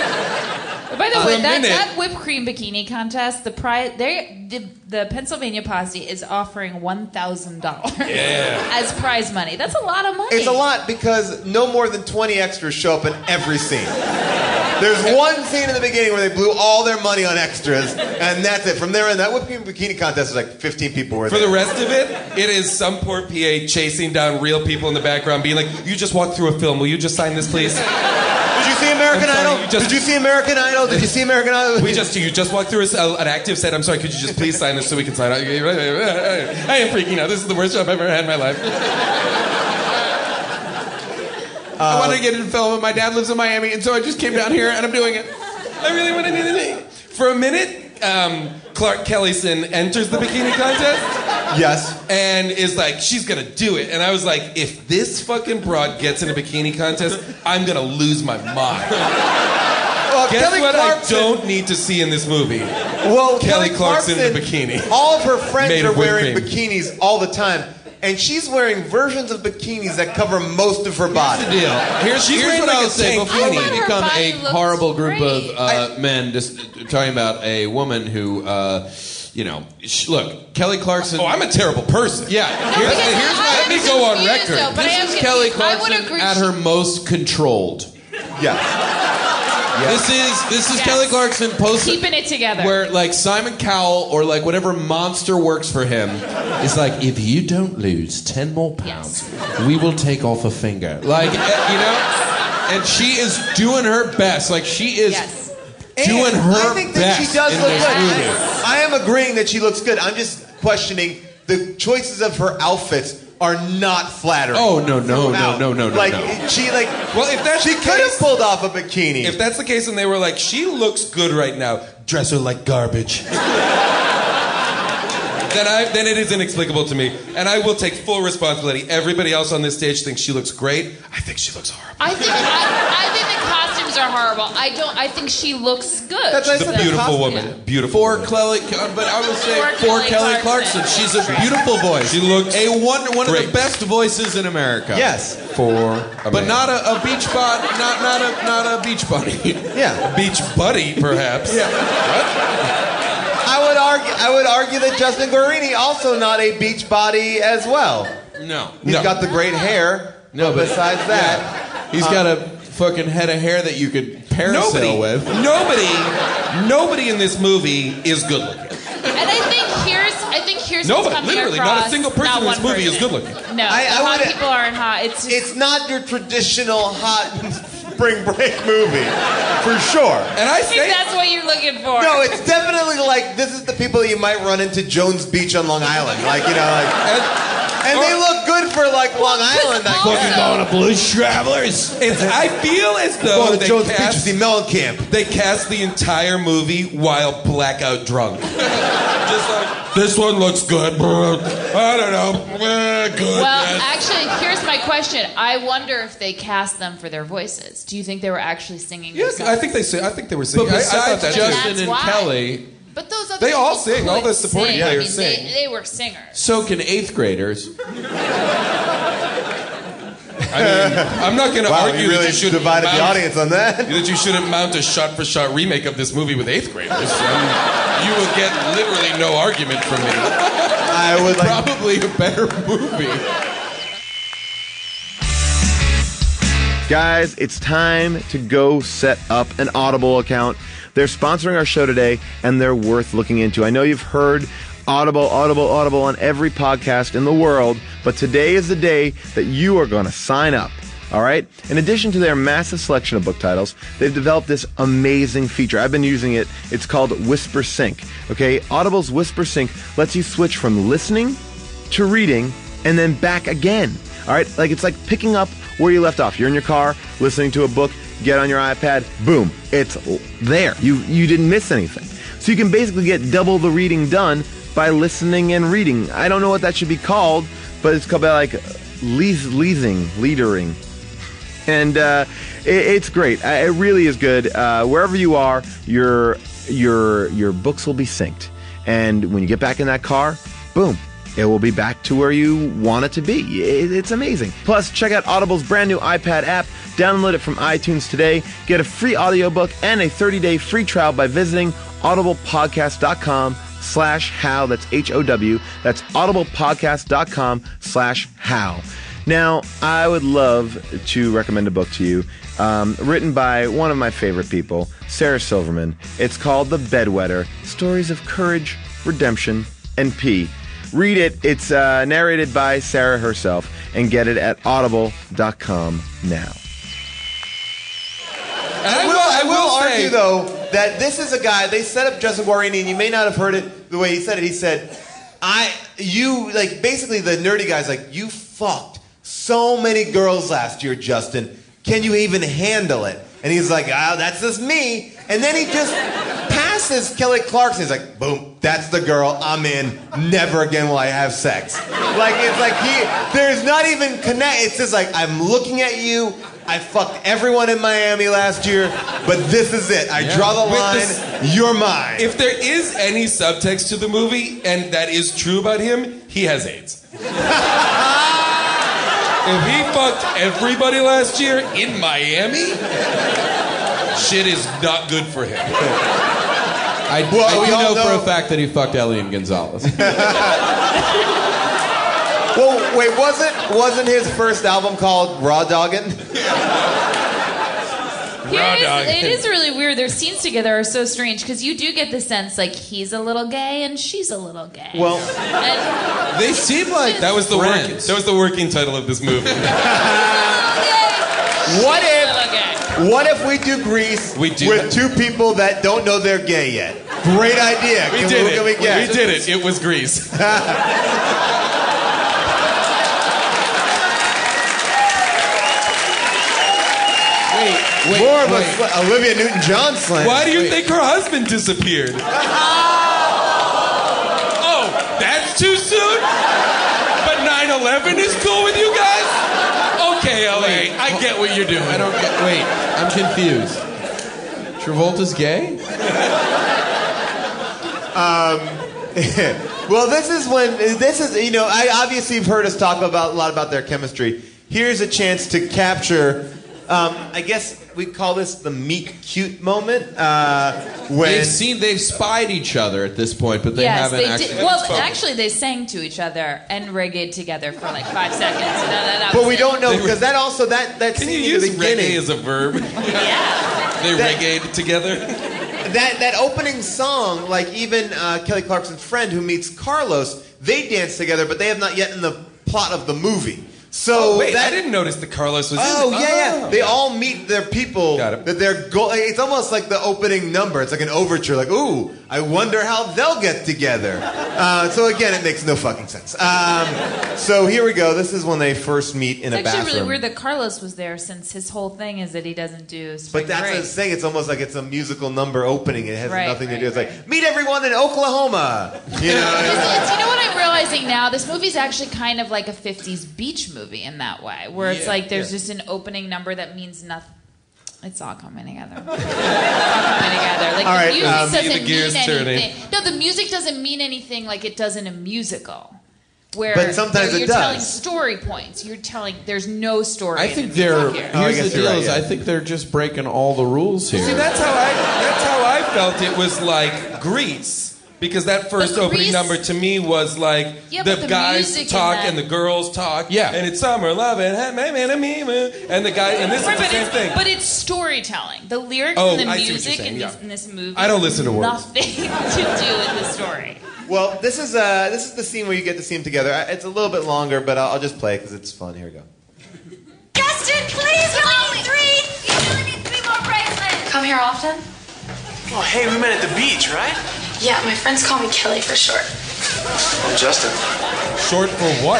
S8: By the
S6: For
S8: way,
S6: a
S8: that,
S6: minute-
S8: that whipped cream bikini contest, the prize, the, the Pennsylvania Posse is offering one thousand dollars
S6: Yeah.
S8: as prize money. That's a lot of money.
S4: It's a lot because no more than twenty extras show up in every scene. There's one scene in the beginning where they blew all their money on extras, and that's it. From there on, that whipped cream bikini contest is like fifteen people were
S6: For
S4: there.
S6: the rest of it, it is some poor P A chasing down real people in the background, being like, "You just walked through a film. Will you just sign this, please?"
S4: Did you see American
S6: I'm sorry,
S4: Idol?
S6: you just-
S4: Did you see American Idol? Did you see American Idol?
S6: We just you just walked through a, an active set. I'm sorry. Could you just please sign this so we can sign out? I am freaking out. This is the worst job I've ever had in my life.
S7: I wanted to get into film, and my dad lives in Miami, and so I just came down here, and I'm doing it.
S6: I really want to do it. For a minute, um, Clark Kellison enters the bikini contest.
S4: Yes.
S6: And is like, she's gonna do it. And I was like, if this fucking broad gets in a bikini contest, I'm gonna lose my mind.
S4: Well,
S6: Guess
S4: Kelly
S6: what
S4: Clarkson,
S6: I don't need to see in this movie?
S4: Well,
S6: Kelly
S4: Kelly
S6: Clarkson in a
S4: Clarkson,
S6: bikini.
S4: All of her friends
S6: Made
S4: are
S6: of whipped
S4: wearing
S6: cream.
S4: bikinis all the time, and she's wearing versions of bikinis that cover most of her body.
S7: Here's the deal. Here's,
S6: She's
S7: here's
S6: wearing
S7: what
S6: like
S7: I'll
S6: a
S7: say
S6: tank
S7: before
S8: I
S7: we
S8: thought her
S7: become
S8: body
S7: a
S8: looks
S7: horrible group
S8: great.
S7: of uh, men just talking about a woman who, uh, you know, sh- look, Kelly Clarkson.
S6: Oh, I'm a terrible person.
S7: Yeah.
S8: No,
S7: here's
S8: because
S7: here's
S8: I
S7: my-
S6: let me
S8: am
S6: go on
S8: confused,
S6: record.
S8: though, but I am
S7: This is Kelly
S8: confused. I would
S7: Clarkson
S8: agree
S7: at
S8: she-
S7: her most controlled.
S4: Yes.
S7: This is this is
S8: Yes.
S7: Kelly Clarkson posting
S8: Keeping it together.
S7: where like Simon Cowell or like whatever monster works for him is like, if you don't lose ten more pounds, we will take off a finger. Like eh, you know, and she is doing her best. Like she is
S8: Yes.
S7: doing
S4: And
S7: her
S4: I think that
S7: best
S4: she does
S7: in
S4: look
S7: this
S4: good.
S7: movie.
S4: I, I am agreeing that she looks good. I'm just questioning the choices of her outfits are not flattering.
S7: Oh no no no
S4: throughout.
S7: no no no
S4: Like
S7: no.
S4: she like
S6: Well, if that's
S4: she
S6: the
S4: could have
S6: case-
S4: pulled off a bikini.
S6: If that's the case, and they were like, she looks good right now, dress her like garbage. then I then it is inexplicable to me, and I will take full responsibility. Everybody else on this stage thinks she looks great. I think she looks horrible.
S8: I think I, I think the costumes are horrible. I don't. I think she looks good.
S4: That's
S6: She's a beautiful woman.
S8: Yeah.
S6: Beautiful.
S7: For Kelly, but I would say
S8: For
S7: for
S8: Kelly
S7: Kelly
S8: Clarkson.
S7: Clarkson. She's a beautiful voice.
S6: She looks
S7: a one one of
S6: great.
S7: the best voices in America.
S4: Yes.
S6: For a
S7: But
S6: man.
S7: not a, a beach bot, not not a not a beach bunny.
S4: Yeah.
S6: Beach buddy, perhaps.
S7: Yeah.
S4: I would argue. I would argue that Justin Guarini also not a beach body as well.
S7: No.
S4: He's
S6: No.
S4: got the great hair.
S7: No,
S4: but
S7: but-
S4: besides that,
S7: He's got a fucking head of hair that you could parasail
S6: Nobody,
S7: with.
S6: nobody, nobody in this movie is good looking.
S8: And I think here's. I think here's
S6: Nobody,
S8: what's coming
S6: literally,
S8: across.
S6: not a single person
S8: Not
S6: in this
S8: one
S6: movie is
S8: person.
S6: good looking.
S8: No,
S4: I-
S8: the
S4: I
S8: hot
S4: would-
S8: people aren't hot. It's just,
S4: it's not your traditional hot spring break movie, for sure.
S6: And I
S8: I think
S6: say,
S8: that's what you're looking for.
S4: No, it's definitely like this is the people that you might run into Jones Beach on Long Island, like you know, like,
S6: and,
S4: and they look good for like Long Island. I
S8: also-
S4: guess.
S7: Going to Blues Travelers.
S6: it's, I feel as though
S4: Going to
S6: they
S4: Jones Beach to
S6: cast,
S4: see Mellencamp.
S6: they cast the entire movie while blackout drunk. Just like, this one looks good. I don't know. Eh, Good.
S8: Well,
S6: yes.
S8: actually, here's my question. I wonder if they cast them for their voices. Do you think they were actually singing?
S6: Yes,
S8: themselves?
S6: I think they say. I think they were singing.
S7: But
S6: I, I thought
S7: besides
S6: that too.
S7: Justin
S8: That's
S7: and
S8: why.
S7: Kelly,
S8: But those other
S6: They all
S8: people
S6: sing. All
S8: could
S6: the supporting
S8: sing. I
S6: players
S8: mean,
S6: sing.
S8: They, they were singers.
S7: so can eighth graders.
S6: I mean, I'm not going to
S4: Wow,
S6: argue
S4: you really
S6: that you shouldn't
S4: divided the
S6: mount-
S4: audience on that.
S6: that you shouldn't mount a shot-for-shot remake of this movie with eighth graders. Um, you will get literally no argument from me.
S4: I would like.
S7: Probably a better movie.
S1: Guys, it's time to go set up an Audible account. They're sponsoring our show today, and they're worth looking into. I know you've heard Audible, Audible, Audible on every podcast in the world, but today is the day that you are going to sign up. All right? In addition to their massive selection of book titles, they've developed this amazing feature. I've been using it. It's called Whisper Sync. Okay? Audible's Whisper Sync lets you switch from listening to reading and then back again. All right? Like it's like picking up where you left off. You're in your car, listening to a book, get on your iPad, boom, it's there. You you didn't miss anything. So you can basically get double the reading done by listening and reading. I don't know what that should be called, but it's called like leas- leasing, leadering. And uh, it, it's great. Uh, It really is good. Uh, wherever you are, your your your books will be synced. And when you get back in that car, boom, it will be back to where you want it to be. It, it's amazing. Plus, check out Audible's brand new iPad app. Download it from iTunes today. Get a free audiobook and a thirty-day free trial by visiting audiblepodcast.com slash how. That's H O W. That's audiblepodcast.com slash how. Now, I would love to recommend a book to you, um, written by one of my favorite people, Sarah Silverman. It's called The Bedwetter, Stories of Courage, Redemption, and Pee. Read it. It's uh, narrated by Sarah herself, and get it at audible dot com now.
S6: And
S4: I will, I will
S6: say-
S4: argue, though, that this is a guy, they set up Justin Guarini, and you may not have heard it the way he said it. He said, I, you, like, basically the nerdy guy's like, you fucked so many girls last year, Justin. Can you even handle it? And he's like, ah, that's just me. And then he just passes Kelly Clarkson. He's like, boom, that's the girl. I'm in. Never again will I have sex. Like, it's like he, there's not even connect. It's just like, I'm looking at you. I fucked everyone in Miami last year, but this is it. I
S6: Yeah.
S4: draw the
S6: With
S4: line.
S6: this-
S4: You're mine.
S6: If there is any subtext to the movie, and that is true about him, he has AIDS. If he fucked everybody last year in Miami, shit is not good for him.
S7: I,
S4: Well,
S7: I
S4: we
S7: do
S4: all
S7: know, for
S4: know-
S7: a fact that he fucked Elian Gonzalez.
S4: Well, wait, wasn't wasn't his first album called Raw Doggin'?
S6: Raw
S8: It is,
S6: dog.
S8: it is really weird. Their scenes together are so strange because you do get the sense like he's a little gay and she's a little gay.
S4: Well,
S8: and
S7: They seem like
S6: That was the working.
S7: friends.
S6: That was the working title of this movie.
S4: what
S8: she's a
S4: if
S8: little gay.
S4: what if we do Grease
S6: We do
S4: with
S6: that.
S4: two people that don't know they're gay yet? Great idea.
S6: We
S4: Can
S6: did
S4: what
S6: it.
S4: can we
S6: We
S4: get?
S6: did it. It was Grease.
S7: Wait, wait,
S4: More of a
S7: wait.
S4: sl- Olivia Newton-John slam.
S6: Why do you think her husband disappeared? Oh, that's okay,
S7: wait. I get what you're doing. I don't get. Wait, I'm confused. Travolta's gay?
S4: Um, well, this is when this is you know I obviously you've heard us talk about a lot about their chemistry. Here's a chance to capture. Um, I guess we call this the meet cute moment. Uh, when
S7: They've seen, they've spied each other at this point, but they
S8: yes,
S7: haven't
S8: they
S7: actually.
S8: did. Well, actually, they sang to each other and reggaeed together for like five seconds. No, no, no,
S4: but we don't know because that also that that
S6: Can you
S4: scene
S6: use
S4: in the beginning.
S6: reggae as a verb?
S8: Yeah.
S6: They
S4: That-
S6: reggaeed together.
S4: That that opening song, like even uh, Kelly Clarkson's friend who meets Carlos, they dance together, but they have not yet in the plot of the movie. So
S6: oh, wait,
S4: that,
S6: I didn't notice that Carlos was
S4: Oh
S6: in it.
S4: yeah, yeah. They all meet their people.
S6: Got it.
S4: That they're go- It's almost like the opening number. It's like an overture. Like, ooh, I wonder how they'll get together. Uh, so again, it makes no fucking sense. Um, so here we go. This is when they first meet in
S8: It's
S4: a bathroom.
S8: actually really weird that Carlos was there, since his whole thing is that he doesn't do spring
S4: But that's
S8: break.
S4: what I'm saying. It's almost like it's a musical number opening. It has
S8: Right,
S4: nothing to
S8: right,
S4: do. It's like meet everyone in Oklahoma. You know.
S8: It's- it's- you know what I'm realizing now? This movie's actually kind of like a fifties beach movie in that way, where it's
S6: Yeah,
S8: like there's
S6: yeah.
S8: just an opening number that means nothing. It's all coming together. It's all coming together. Like
S4: All
S8: the
S4: right,
S8: music
S4: um,
S8: doesn't
S6: See the gears
S8: mean
S6: turning.
S8: anything. No, the music doesn't mean anything like it does in a musical. Where
S4: But sometimes
S8: where
S4: it
S8: you're telling
S4: does.
S8: story points. You're telling there's no story.
S7: I
S8: in
S7: think
S8: the music
S7: they're.
S8: here.
S4: Oh, I
S7: Here's
S4: guess
S7: the
S4: you're
S7: deal:
S4: right,
S7: is
S4: yeah.
S7: I think they're just breaking all the rules here.
S6: See, that's how I that's how I felt it was like Grease. Because that first
S8: But
S6: opening
S8: Grease-
S6: number to me was like
S8: Yeah,
S6: the,
S8: but the
S6: guys
S8: music in
S6: talk
S8: that-
S6: and the girls talk.
S7: Yeah.
S6: And it's summer love and hey, man, man, me, man. And the guy and this
S8: Right,
S6: is the
S8: but,
S6: same
S8: it's,
S6: thing.
S8: but it's storytelling. The lyrics
S6: Oh,
S8: and the
S6: I see what you're
S8: music
S6: saying,
S8: in,
S6: yeah.
S8: this, in this movie.
S6: I don't listen to words.
S8: Nothing to do with the story.
S4: Well, this is uh, this is the scene where you get to see them together. I- It's a little bit longer, but I'll, I'll just play it because it's fun. Here we go.
S12: Justin, please, you only need three. You only need three more bracelets.
S9: Come here often?
S13: Oh, hey, we met at the beach, right?
S9: Yeah, my friends call me Kelly for short.
S13: I'm Justin.
S6: Short for what?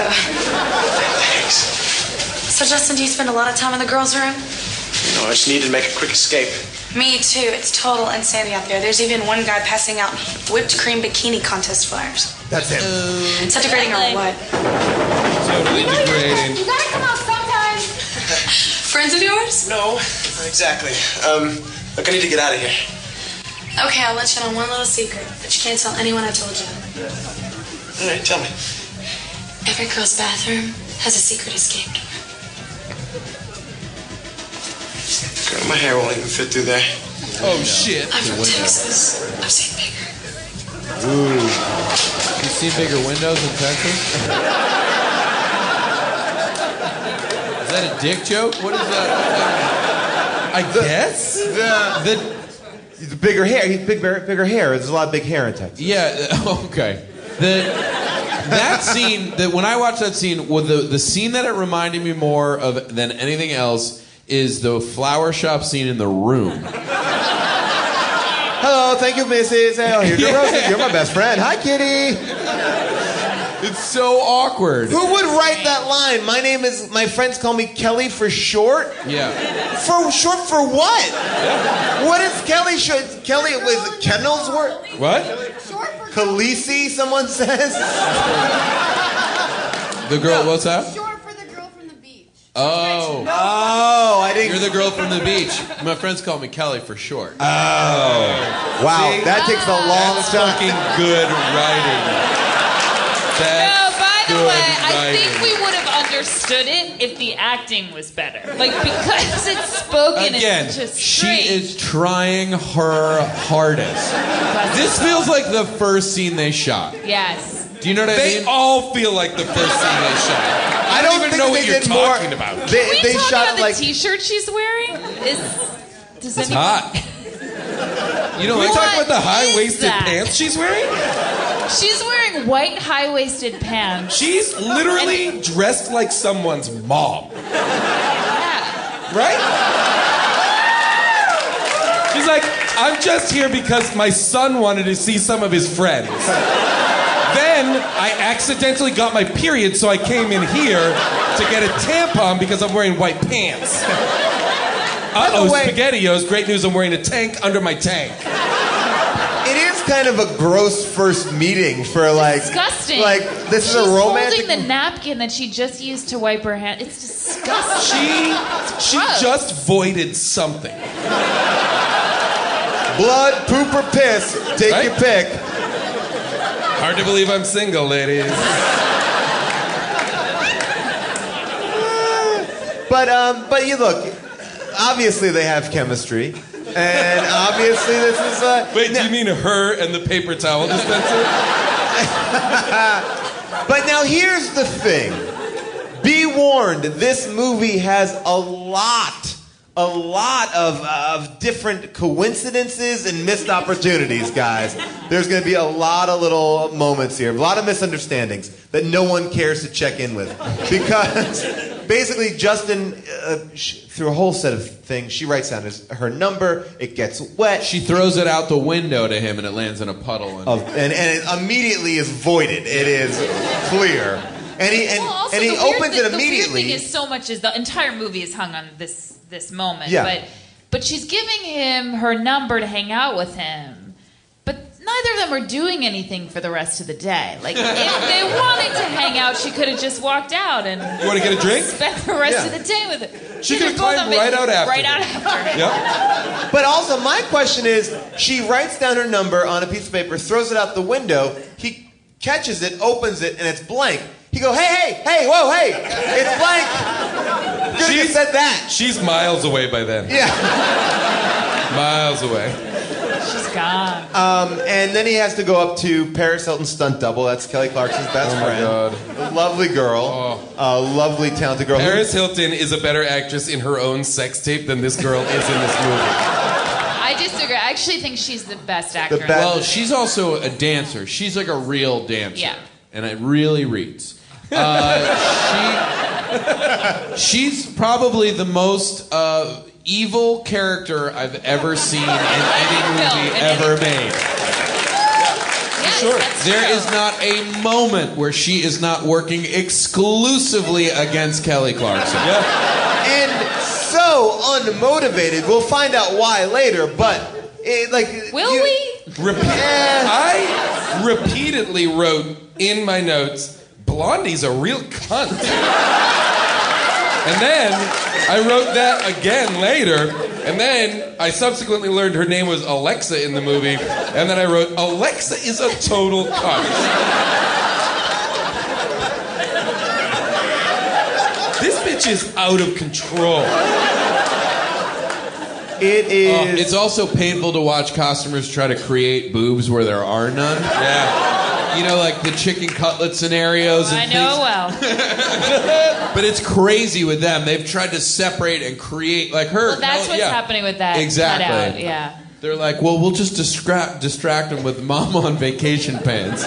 S13: Thanks.
S9: So, Justin, do you spend a lot of time in the girls' room?
S13: No, I just needed to make a quick escape.
S9: Me too. It's total insanity out there. There's even one guy passing out whipped cream bikini contest flyers.
S4: That's him.
S9: Is that degrading or what?
S6: Totally degrading.
S12: You gotta come out sometime.
S9: Friends of yours?
S13: No, not exactly. Um, look, I need to get out of here.
S9: Okay, I'll let you in on one little secret, but you can't tell anyone I told you.
S13: All right, tell me.
S9: Every girl's bathroom has a secret escape door.
S13: God, my hair won't even fit through there.
S6: Oh shit.
S9: I'm from Texas. I've seen bigger.
S7: Ooh. You seen bigger windows in Texas? Is that a dick joke? What is that?
S6: I guess?
S4: The,
S7: The
S4: the bigger hair. He's big, bigger hair. There's a lot of big hair in Texas.
S7: Yeah, okay. The that scene that when I watched that scene, well, the the scene that it reminded me more of than anything else is the flower shop scene in The Room.
S4: Hello, thank you, Missus Hey, here's your roses. You're my best friend. Hi, kitty.
S7: It's so awkward.
S4: Who would write that line? My name is. My friends call me Kelly for short.
S7: Yeah.
S4: For short for what? What is Kelly? Should Kelly was it Kendall's word?
S6: What?
S4: Khaleesi, someone says.
S7: The girl, what's that?
S12: Short for the girl from the beach.
S7: Oh.
S4: Oh, I didn't.
S7: You're the girl from the beach. My friends call me Kelly for short.
S4: Oh. Wow,
S6: See?
S4: that takes a long
S6: That's
S4: time.
S6: fucking good writing. That's
S8: No, by the
S6: good
S8: way, I think
S6: writing.
S8: we would have understood it if the acting was better. Like, because it's spoken
S7: Again,
S8: in such a
S7: she
S8: strange...
S7: is trying her hardest. This feels like the first scene they shot.
S8: Yes.
S7: Do you know what I
S6: They
S7: mean?
S6: all feel like the first scene they shot.
S4: I
S6: I
S4: don't
S6: don't even
S4: think
S6: know
S4: they
S6: what you're
S4: did more-
S6: talking about.
S4: They,
S8: Can we
S4: they
S8: talk
S4: shot
S8: about the
S4: like.
S8: t-shirt she's wearing? Is... Does
S6: It's
S8: any-
S6: hot. You know, we
S8: What
S6: talk about the
S8: is
S6: high-waisted
S8: that?
S6: pants she's wearing?
S8: She's wearing white high-waisted pants.
S6: She's literally dressed like someone's mom.
S8: Yeah.
S6: Right? She's like, I'm just here because my son wanted to see some of his friends. Then I accidentally got my period, so I came in here to get a tampon because I'm wearing white pants. Uh-oh,
S4: way-
S6: SpaghettiOs, great news, I'm wearing a tank under my tank.
S4: It is kind of a gross first meeting for like.
S8: Disgusting.
S4: Like this
S8: She's
S4: is a romantic.
S8: holding the napkin that she just used to wipe her hand. It's disgusting.
S6: She
S8: It's
S6: she
S8: gross.
S6: just voided something.
S4: Blood, poop, or piss. Take
S6: Right?
S4: your pick.
S6: Hard to believe I'm single, ladies.
S4: But um, but you look. Obviously, they have chemistry, and obviously, this is. Uh,
S6: Wait, do you mean her and the paper towel dispenser?
S4: But now here's the thing. Be warned, this movie has a lot, a lot of, of different coincidences and missed opportunities, guys. There's going to be a lot of little moments here, a lot of misunderstandings that no one cares to check in with. Because basically, Justin, uh, sh- through a whole set of things, she writes down his, her number, it gets wet.
S7: She throws it out the window to him and it lands in a puddle. And,
S4: Of, and, and it immediately is voided. It is clear. And he and,
S8: Well, also,
S4: and he
S8: the weird
S4: opens
S8: thing,
S4: it immediately.
S8: The weird thing is so much is the entire movie is hung on this this moment.
S4: Yeah.
S8: But but she's giving him her number to hang out with him. But neither of them are doing anything for the rest of the day. Like if they wanted to hang out, she could have just walked out and
S6: You want to get a drink?
S8: spent the rest
S4: Yeah.
S8: of the day with it.
S6: She
S8: They're
S6: could've
S8: both
S6: climbed
S8: on
S6: right
S8: vac-
S6: out after
S8: Right
S6: her.
S8: out after.
S6: Yep.
S4: But also, my question is, she writes down her number on a piece of paper, throws it out the window. He catches it, opens it, and it's blank. He go, hey, hey, hey, whoa, hey, it's blank. Good you
S6: She's-
S4: said that.
S6: She's miles away by then.
S4: Yeah.
S6: Miles away.
S8: She's gone.
S4: Um, and then he has to go up to Paris Hilton's stunt double. That's Kelly Clarkson's best
S6: Oh my
S4: friend.
S6: God.
S4: A lovely girl. A lovely, talented girl.
S6: Paris Hilton is a better actress in her own sex tape than this girl is in this movie.
S8: I disagree. I actually think she's the best actress.
S4: best-
S7: well, she's also a dancer. She's like a real dancer.
S8: Yeah.
S7: And it really reads. Uh, she, she's probably the most uh, evil character I've ever seen in any movie
S8: in
S7: ever
S8: any
S7: made.
S8: Yes,
S7: Sure.
S8: that's
S7: There
S8: true.
S7: is not a moment where she is not working exclusively against Kelly Clarkson.
S4: And so unmotivated. We'll find out why later, but it, like.
S8: Will
S4: you-
S8: we?
S6: Repe- I repeatedly wrote in my notes, Blondie's a real cunt. And then I wrote that again later, and then I subsequently learned her name was Alexa in the movie, and then I wrote, Alexa is a total cunt. This bitch is out of control.
S4: It is.
S7: Uh, it's also painful to watch costumers try to create boobs where there are none.
S6: Yeah.
S7: You know, like the chicken cutlet scenarios and
S8: I know well.
S7: things. But it's crazy with them. They've tried to separate and create, like her.
S8: Well, that's
S7: no,
S8: what's
S7: yeah.
S8: happening with that
S7: Exactly.
S8: cutout. Yeah.
S7: They're like, well, we'll just distract distract them with mom on vacation pants.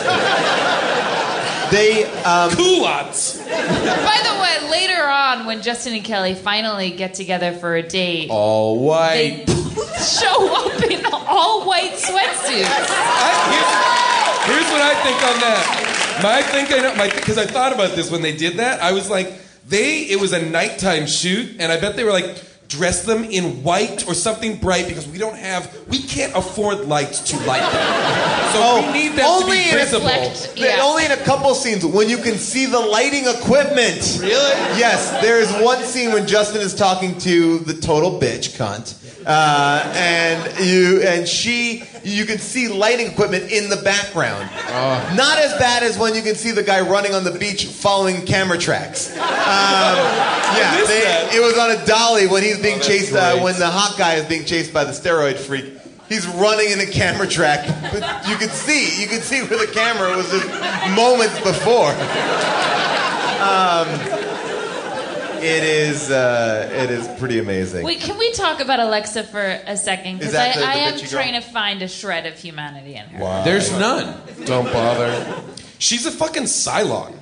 S4: They um,
S6: Culottes.
S8: By the way, later on, when Justin and Kelly finally get together for a date,
S7: All white.
S8: they show up in all white sweatsuits.
S6: I, here's, here's what I think on that. My think I know, my because I thought about this when they did that. I was like, they it was a nighttime shoot, and I bet they were like, dress them in white or something bright because we don't have, we can't afford lights to light them. So
S4: Oh,
S6: we need them
S4: only
S6: to be
S4: in a
S6: visible.
S8: Reflect-
S4: They-
S8: yeah.
S4: Only in a couple scenes when you can see the lighting equipment.
S7: Really?
S4: Yes, there is one scene when Justin is talking to the total bitch cunt, uh, and you and she, you can see lighting equipment in the background. Not as bad as when you can see the guy running on the beach following camera tracks. Um, yeah,
S6: missed
S4: they-
S6: that.
S4: it was on a dolly when he's being
S6: that's
S4: chased. Uh,
S6: great.
S4: when the hot guy is being chased by the steroid freak. He's running in a camera track, but you could see, you could see where the camera was just moments before. Um, it is, uh, it is pretty amazing.
S8: Wait, can we talk about Alexa for a second?
S4: Is
S8: Because I,
S4: that the-
S8: I
S4: the
S8: am
S4: bitchy girl?
S8: trying to find a shred of humanity in her.
S4: Wow.
S7: There's none.
S6: Don't bother. She's a fucking Cylon.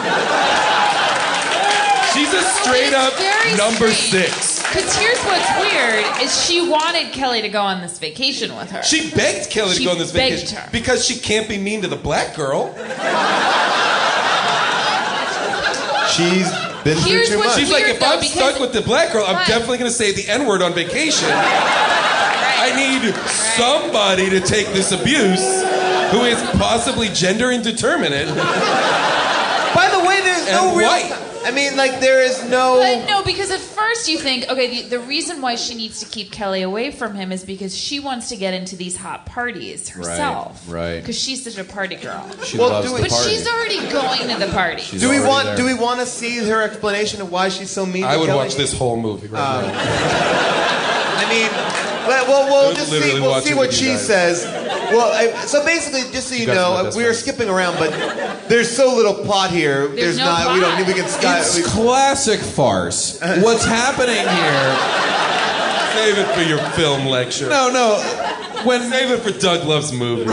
S6: She's a straight
S8: Well,
S6: up
S8: it's very
S6: number
S8: strange.
S6: six.
S8: Because here's what's weird is she wanted Kelly to go on this vacation with her.
S6: She begged Kelly
S8: She
S6: to go on this
S8: begged
S6: vacation
S8: her.
S6: because she can't be mean to the black girl.
S4: She's been through
S8: Here's
S4: too
S8: what's
S4: much.
S6: She's like,
S8: weird,
S6: if
S8: though,
S6: I'm
S8: because-
S6: stuck with the black girl, I'm
S8: Right.
S6: definitely going to say the N-word on vacation. I need somebody to take this abuse who is possibly gender indeterminate.
S4: By the way, there's no
S6: And
S4: real...
S6: white.
S4: I mean, like, there is no...
S8: But no, because at first you think, okay, the, the reason why she needs to keep Kelly away from him is because she wants to get into these hot parties herself.
S7: Right, right.
S8: Because she's such a party girl.
S7: She
S4: Well,
S7: loves
S4: do
S7: the
S4: we-
S8: But
S7: party.
S8: she's already going to the party.
S7: She's
S4: Do we
S7: already
S4: want
S7: there.
S4: Do we want to see her explanation of why she's so mean
S6: I
S4: to
S6: would
S4: Kelly?
S6: watch this whole movie right now.
S4: I mean, well, well
S6: I
S4: we'll
S6: would
S4: just
S6: literally
S4: see. We'll
S6: watch
S4: see
S6: it
S4: what
S6: with you
S4: she
S6: guys.
S4: says. Well, I, so basically, just so you
S6: You guys are
S4: know,
S6: my
S4: uh,
S6: best
S4: we are
S6: friends.
S4: skipping around, but there's so little plot here.
S8: There's no
S4: not. We don't.
S8: plot.
S4: We can. Sky,
S7: It's
S4: we,
S7: classic farce. What's happening here?
S6: Save it for your film lecture.
S7: No, no. When
S6: Save it for Doug Loves Movies.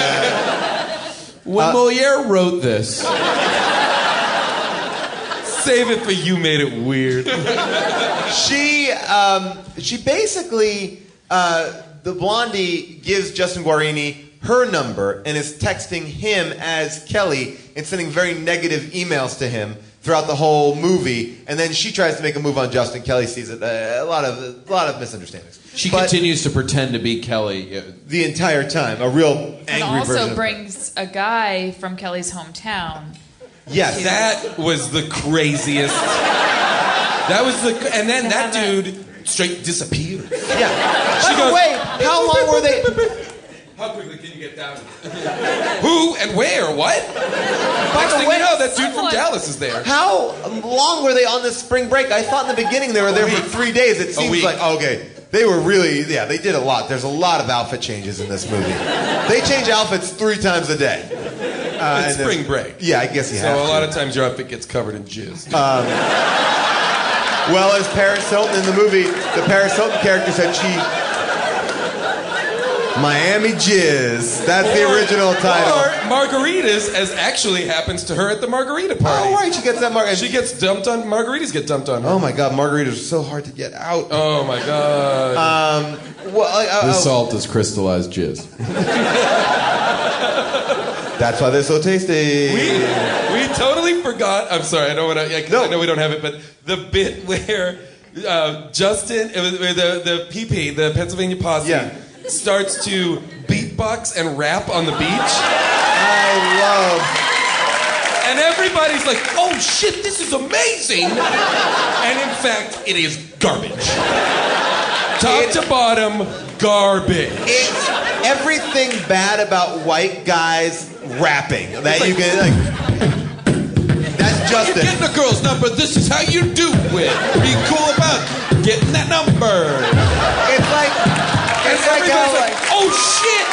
S7: when Moliere wrote this,
S6: Save it for You Made It Weird.
S4: she um, she basically uh, the Blondie gives Justin Guarini her number and is texting him as Kelly and sending very negative emails to him throughout the whole movie. And then she tries to make a move on Justin. Kelly sees it. Uh, a lot of a lot of misunderstandings.
S7: she
S4: But
S7: continues to pretend to be Kelly.
S4: the entire time, a real angry
S8: And
S4: version.
S8: also
S4: of-
S8: brings a guy from Kelly's hometown.
S4: Yes,
S6: That was the craziest. That was the. And then that dude straight disappeared.
S4: Yeah.
S6: She
S4: By the
S6: goes,
S4: way, how long were they?
S6: How quickly can you get down? Who and where? What? Next
S4: the
S6: thing
S4: way,
S6: you know, that dude from
S8: someone-
S6: Dallas is there.
S4: How long were they on this spring break? I thought in the beginning they were there for three days. It seems
S6: week.
S4: like okay, they were really yeah. They did a lot. There's a lot of outfit changes in this movie. They change outfits three times a day. Uh,
S6: It's
S4: and then-
S6: spring break.
S4: Yeah, I guess you
S6: So
S4: have
S6: a
S4: to.
S6: lot of times your outfit gets covered in jizz.
S4: Well, as Paris Hilton in the movie, the Paris Hilton character said she. Miami Jizz. That's the
S6: Or-
S4: original title.
S6: Or margaritas, as actually happens to her at the margarita party.
S4: Oh, right, she gets that margarita.
S6: She gets dumped on. Margaritas get dumped on her.
S4: Oh my God, margaritas are so hard to get out.
S6: Oh my god.
S4: Um, well, uh, uh,
S7: The salt is crystallized jizz.
S4: that's why they're so tasty.
S6: we we totally forgot. I'm sorry. I don't want to.
S4: No.
S6: I know we don't have it, but the bit where uh, Justin, it was, where the the P P, the Pennsylvania Posse,
S4: Yeah.
S6: starts to beatbox and rap on the beach.
S4: I love.
S6: And everybody's like, oh shit, this is amazing. And in fact, it is garbage. Top
S4: It-
S6: to bottom, garbage.
S4: It's everything bad about white guys rapping that you can like. That's
S7: You're
S4: Justin.
S7: getting a girl's number. This is how you do it. Be cool about getting that number.
S4: It's like
S6: And
S4: it's like how
S6: everybody's
S4: like
S6: like, oh shit.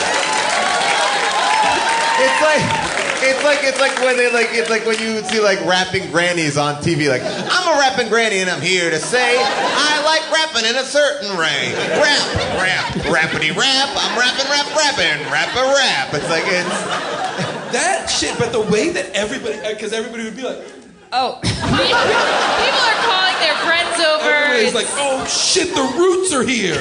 S4: it's like it's like it's like when they like it's like when you see like rapping grannies on T V. Like I'm a rapping granny and I'm here to say I like rapping in a certain way. Rap, rap, rappity rap. I'm rapping, rap, rapping, rap a rap. It's like it's.
S6: That shit, but the way that everybody, because everybody would be like,
S8: Oh. People are calling their friends over.
S6: everybody's
S8: It's-
S6: like, oh shit, the Roots are here.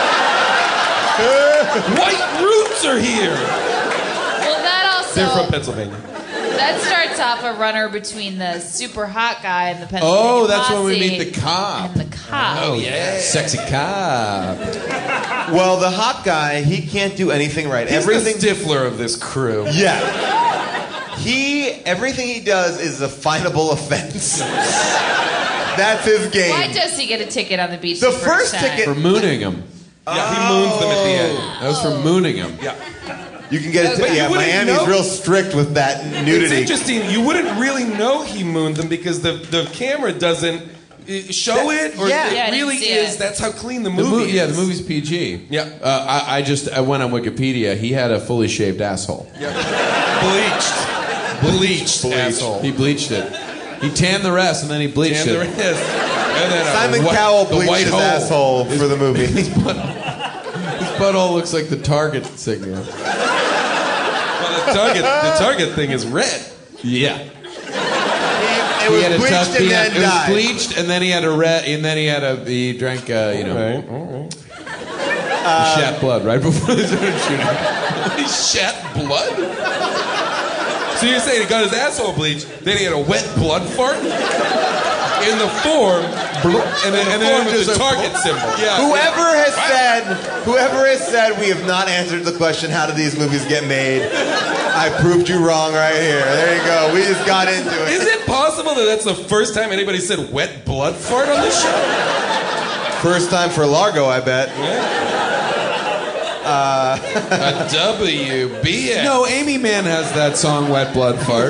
S6: White Roots are here.
S8: well, that also.
S6: They're from Pennsylvania.
S8: That starts off a runner between the super hot guy and the Pennsylvania
S7: Oh, that's when we
S8: Posse
S7: meet the cop.
S8: And the cop.
S7: Oh, yeah. Sexy cop.
S4: Well, the hot guy, he can't do anything right.
S6: He's
S4: Everything.
S6: the Stifler of this crew.
S4: Yeah. He everything he does is a finable offense. That's his game.
S8: Why does he get a ticket on the beach?
S4: The
S8: the
S4: first
S8: time?
S4: ticket-
S7: For mooning him.
S6: Yeah, he moons them at the end.
S7: That was for mooning him.
S6: Yeah.
S4: You can get it.
S6: But you
S4: Yeah,
S6: wouldn't
S4: Miami's
S6: know-
S4: real strict with that
S6: It's
S4: nudity.
S6: interesting. You wouldn't really know he mooned them because the, the camera doesn't uh, show
S4: That-
S6: it, or
S4: yeah.
S6: it
S8: Yeah, I didn't
S6: really
S8: see
S6: is.
S8: it.
S6: That's how clean the
S7: The
S6: movie
S7: mo-
S6: is.
S7: yeah, the movie's P G.
S6: Yeah.
S7: Uh, I, I just I went on Wikipedia. He had a fully shaved asshole.
S6: Bleached. Bleached, asshole.
S7: He bleached it. He tanned the rest and then he bleached
S6: And the
S7: it.
S6: rest. And then a
S4: Simon
S6: white-
S4: Cowell
S7: the
S4: bleached
S7: white
S4: his
S7: hole.
S4: asshole for the movie.
S7: His butthole looks like the Target insignia.
S6: Well, the target, the target thing is red.
S7: Yeah.
S4: It
S7: He
S4: was
S7: had a
S4: bleached
S7: tough.
S4: and
S7: He had,
S4: then
S7: it was
S4: died.
S7: bleached and then he had a red. And then he had a. He drank. Uh, you know.
S6: Right. All right.
S7: He shat blood right before they started shooting.
S6: He shat blood. So you're saying he got his asshole bleached, then he had a wet blood fart in the form, and then, and then the target symbol. Yeah.
S4: Whoever has said, whoever has said we have not answered the question, how do these movies get made? I proved you wrong right here. There you go. We just got into it.
S6: Is it possible that that's the first time anybody said wet blood fart on this show?
S4: First time for Largo, I bet.
S6: Yeah. Uh, a W B S.
S7: No, Amy Mann has that song, Wet Blood Fart.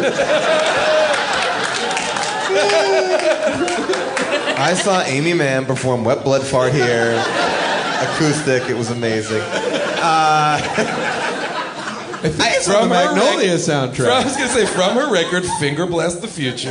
S4: I saw Amy Mann perform Wet Blood Fart here. Acoustic, it was amazing. Uh,
S7: I think it's from the Magnolia rec- soundtrack.
S6: From, I was going to say, from her record, Finger Blast the Future.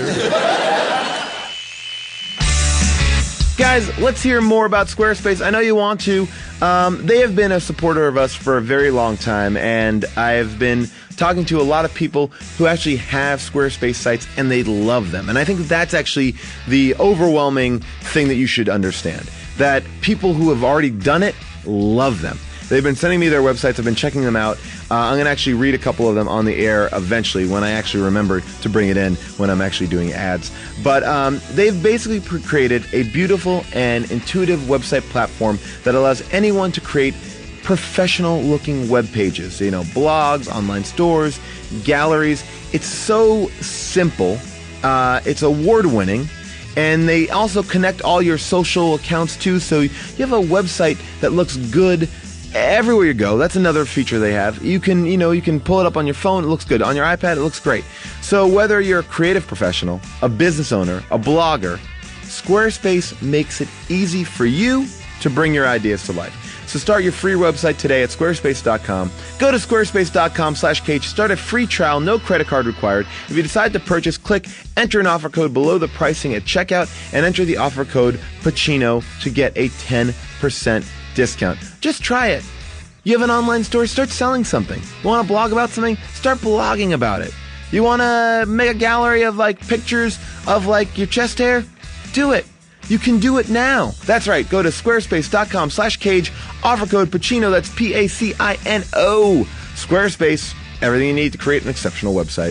S1: Guys, let's hear more about Squarespace. I know you want to. Um, they have been a supporter of us for a very long time, and I've been talking to a lot of people who actually have Squarespace sites, and they love them. And I think that's actually the overwhelming thing that you should understand, that people who have already done it love them. They've been sending me their websites. I've been checking them out. Uh, I'm going to actually read a couple of them on the air eventually when I actually remember to bring it in when I'm actually doing ads. But um, they've basically pr- created a beautiful and intuitive website platform that allows anyone to create professional-looking web pages. You know, blogs, online stores, galleries. It's so simple. Uh, it's award-winning. And they also connect all your social accounts too, so you have a website that looks good everywhere you go. That's another feature they have. You can, you know, you can pull it up on your phone. It looks good. On your iPad, it looks great. So whether you're a creative professional, a business owner, a blogger, Squarespace makes it easy for you to bring your ideas to life. So start your free website today at squarespace dot com. Go to squarespace dot com slash Cage. Start a free trial, no credit card required. If you decide to purchase, click enter an offer code below the pricing at checkout and enter the offer code Pacino to get a ten percent discount. Just try it. You have an online store, start selling something. You want to blog about something? Start blogging about it. You want to make a gallery of like pictures of like your chest hair? Do it. You can do it now. That's right. Go to squarespace dot com slash Cage. Offer code Pacino. That's P A C I N O. Squarespace. Everything you need to create an exceptional website.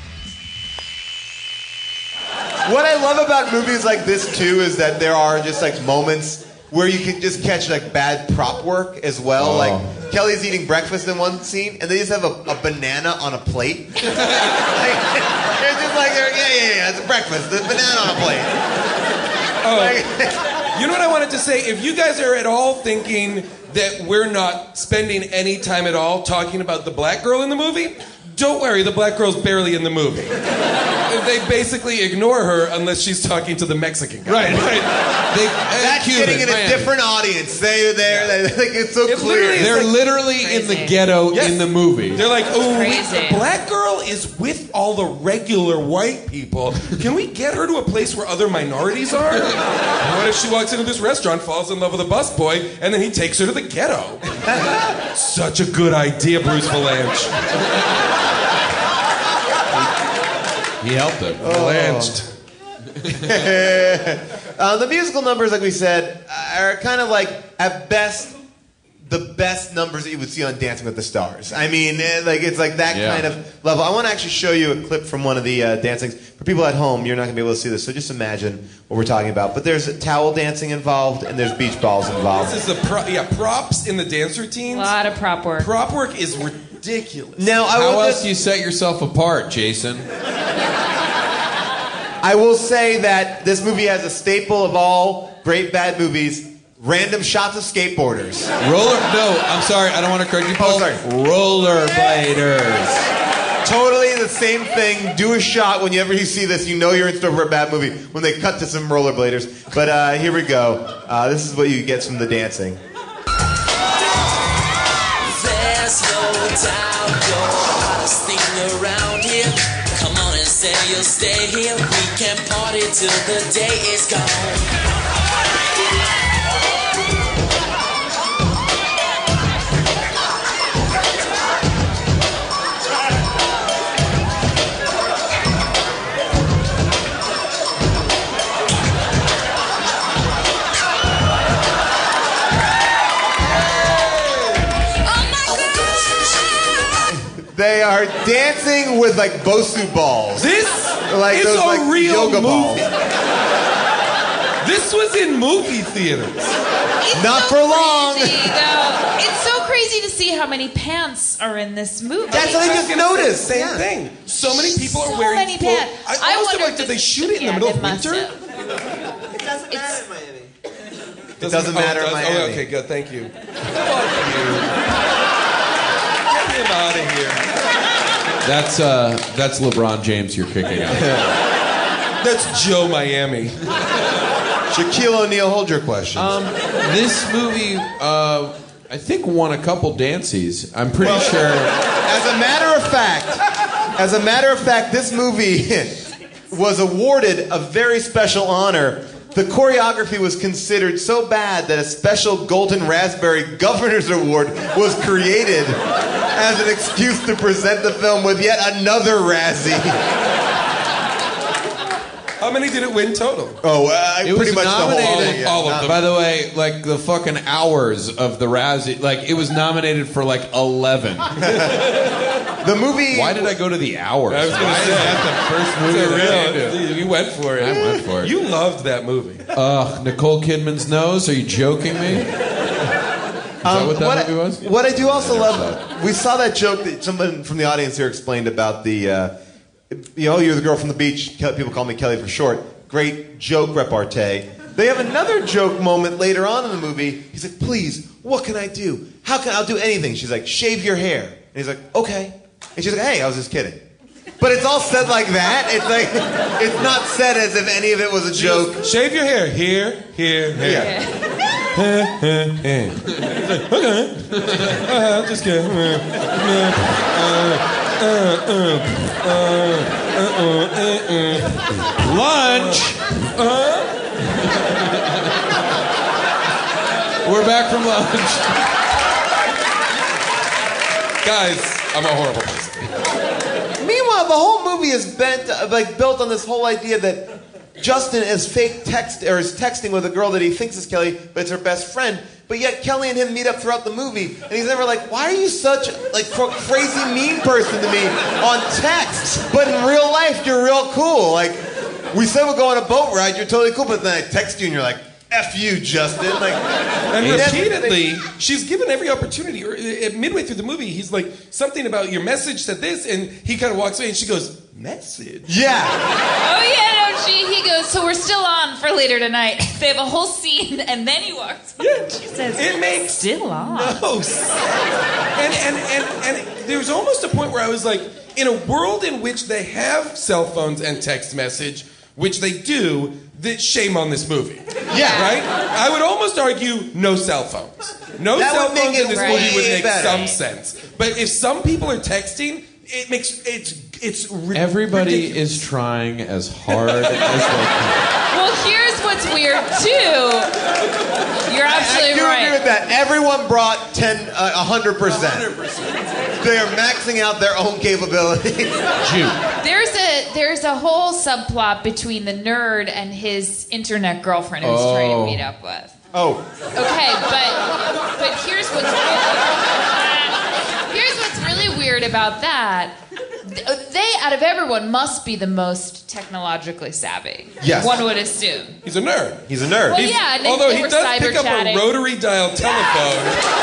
S4: What I love about movies like this too is that there are just like moments where you can just catch like bad prop work as well.
S7: Oh.
S4: Like Kelly's eating breakfast in one scene, and they just have a, a banana on a plate. like, they're just like, they're, yeah, yeah, yeah, it's breakfast. There's banana on a plate.
S6: Oh, you know what I wanted to say? If you guys are at all thinking that we're not spending any time at all talking about the black girl in the movie, don't worry, the black girl's barely in the movie. They basically ignore her unless she's talking to the Mexican guy.
S7: Right, right. They,
S4: That's
S7: Cuban,
S4: getting in a
S7: man.
S4: different audience. They, they're, they, like, it's so
S6: It
S4: clear.
S6: literally is
S7: They're
S6: like-
S7: literally
S8: Crazy.
S7: in the ghetto
S6: Yes.
S7: in the movie.
S6: They're like, oh, wait,
S8: Crazy.
S6: the black girl is with all the regular white people. Can we get her to a place where other minorities are? What if she walks into this restaurant, falls in love with a busboy, and then he takes her to the ghetto? Such a good idea, Bruce Valanche.
S7: He helped him.
S6: Valanched.
S4: uh, the musical numbers, like we said, are kind of like, at best, the best numbers that you would see on Dancing with the Stars. I mean, eh, like it's like that
S7: Yeah.
S4: kind of level. I want to actually show you a clip from one of the uh, dancings. For people at home, you're not going to be able to see this, so just imagine what we're talking about. But there's towel dancing involved, and there's beach balls involved.
S6: This is the pro- yeah props in the dance
S8: A
S6: routines.
S8: lot of prop work.
S6: Prop work is ridiculous.
S4: Now, I
S7: How
S4: will
S7: else
S4: just-
S7: do you set yourself apart, Jason?
S4: I will say that this movie has a staple of all great bad movies: random shots of skateboarders.
S7: Roller? No, I'm sorry. I don't want to correct you, Paul.
S4: Oh, sorry.
S7: Rollerbladers.
S4: Totally the same thing. Do a shot whenever you see this. You know you're in store for a bad movie when they cut to some rollerbladers. But uh, here we go. Uh, this is what you get from the dancing.
S14: There's no doubt you're the hottest thing around here. Come on and say you'll stay here. We can party till the day is gone.
S4: They are dancing with like Bosu balls.
S6: This
S4: like
S6: is
S4: those
S6: a
S4: like
S6: real
S4: yoga
S6: movie.
S4: balls.
S6: This was in movie theaters.
S8: It's
S4: Not
S8: so
S4: for long.
S8: crazy, though. It's so crazy to see how many pants are in this movie.
S4: That's what I just noticed.
S6: Same
S4: Yeah.
S6: thing. So many people
S8: so
S6: are wearing
S8: many
S6: full-
S8: pants.
S6: I almost feel
S8: wonder
S6: like, did
S8: if
S6: they
S8: it's-
S6: shoot it in the
S8: yeah,
S6: middle of
S8: it must
S6: winter?
S8: have.
S4: It doesn't matter in Miami. It
S6: Doesn't-
S4: doesn't
S6: oh,
S4: matter
S6: it
S4: in
S6: does?
S4: Miami.
S6: Oh, okay, good. Thank you. Fuck you. Get him out of here.
S7: That's uh, that's LeBron James you're kicking out.
S6: That's Joe Miami.
S4: Shaquille O'Neal, hold your questions.
S7: Um, this movie, uh, I think, won a couple dances. I'm pretty
S4: Well,
S7: sure.
S4: As a matter of fact, as a matter of fact, this movie was awarded a very special honor. The choreography was considered so bad that a special Golden Raspberry Governor's Award was created as an excuse to present the film with yet another Razzie.
S6: How many did it win total?
S4: Oh, uh,
S7: It
S4: pretty
S7: was
S4: much the whole
S7: nominated.
S4: thing. Yeah.
S6: all of them.
S7: By the way, like the fucking hours of the Razzie, like it was nominated for like eleven.
S4: The movie.
S7: Why did I go to the hours?
S6: I was gonna
S7: Why
S6: say,
S7: is that the first movie
S6: It's a
S7: that
S6: real-
S7: came to?
S6: You went for it.
S7: I went for it.
S6: You loved that movie.
S7: Ugh, Nicole Kidman's nose? Are you joking me? Is that
S4: Um,
S7: what that
S4: what,
S7: movie was?
S4: I, what I do also love, we saw that joke that someone from the audience here explained about the, uh, you know, you're the girl from the beach. Ke- People call me Kelly for short. Great joke repartee. They have another joke moment later on in the movie. He's like, please, what can I do? How can I'll do anything? She's like, shave your hair. And he's like, okay. And she's like, hey, I was just kidding. But it's all said like that. It's like, it's not said as if any of it was a joke.
S6: Shave your hair. Here, here, here.
S4: Yeah.
S6: Okay. Uh, just kidding. Uh, uh, uh, uh, uh, uh, uh.
S7: Lunch!
S6: Uh-huh.
S7: We're back from lunch.
S6: Guys, I'm a horrible person.
S4: Meanwhile, the whole movie is bent, uh, like built on this whole idea that Justin is fake text or is texting with a girl that he thinks is Kelly, but it's her best friend. But yet Kelly and him meet up throughout the movie, and he's never like, "Why are you such like cr- crazy mean person to me on text? But in real life, you're real cool. Like we said, we'll go on a boat ride. You're totally cool, but then I text you, and you're like." F you, Justin. Like,
S6: and repeatedly, she's given every opportunity. Or uh, midway through the movie, he's like something about your message said this, and he kind of walks away, and she goes, "Message."
S4: Yeah.
S8: Oh yeah, no, she. He goes. So we're still on for later tonight. They have a whole scene, and then he walks.
S6: Yeah.
S8: She says,
S6: It makes
S8: still on.
S6: no sense. And and and and there was almost a point where I was like, in a world in which they have cell phones and text message, which they do. That shame on this movie.
S4: Yeah.
S6: Right? I would almost argue no cell phones. No
S4: That
S6: cell
S4: would make
S6: phones
S4: it
S6: in this
S4: way
S6: movie would make
S4: better.
S6: some sense. But if some people are texting, it makes it's it's ri-
S7: Everybody
S6: ridiculous.
S7: is trying as hard as they can.
S8: Well, here's what's weird too. You're
S4: I
S8: absolutely
S4: do
S8: right.
S4: agree with that. Everyone brought ten, uh, one hundred percent. They are maxing out their own capabilities.
S7: Jew.
S8: There's a there's a whole subplot between the nerd and his internet girlfriend who's
S7: Oh.
S8: trying to meet up with.
S4: Oh.
S8: Okay, but but here's what's really, here's what's really weird about that. They, out of everyone, must be the most technologically savvy.
S4: Yes.
S8: One would assume.
S6: He's a nerd.
S4: He's a nerd.
S8: Well,
S6: He's-
S8: yeah, and they,
S6: although
S8: they
S6: he
S8: were
S6: does
S8: cyber
S6: pick up
S8: chatting.
S6: a rotary dial telephone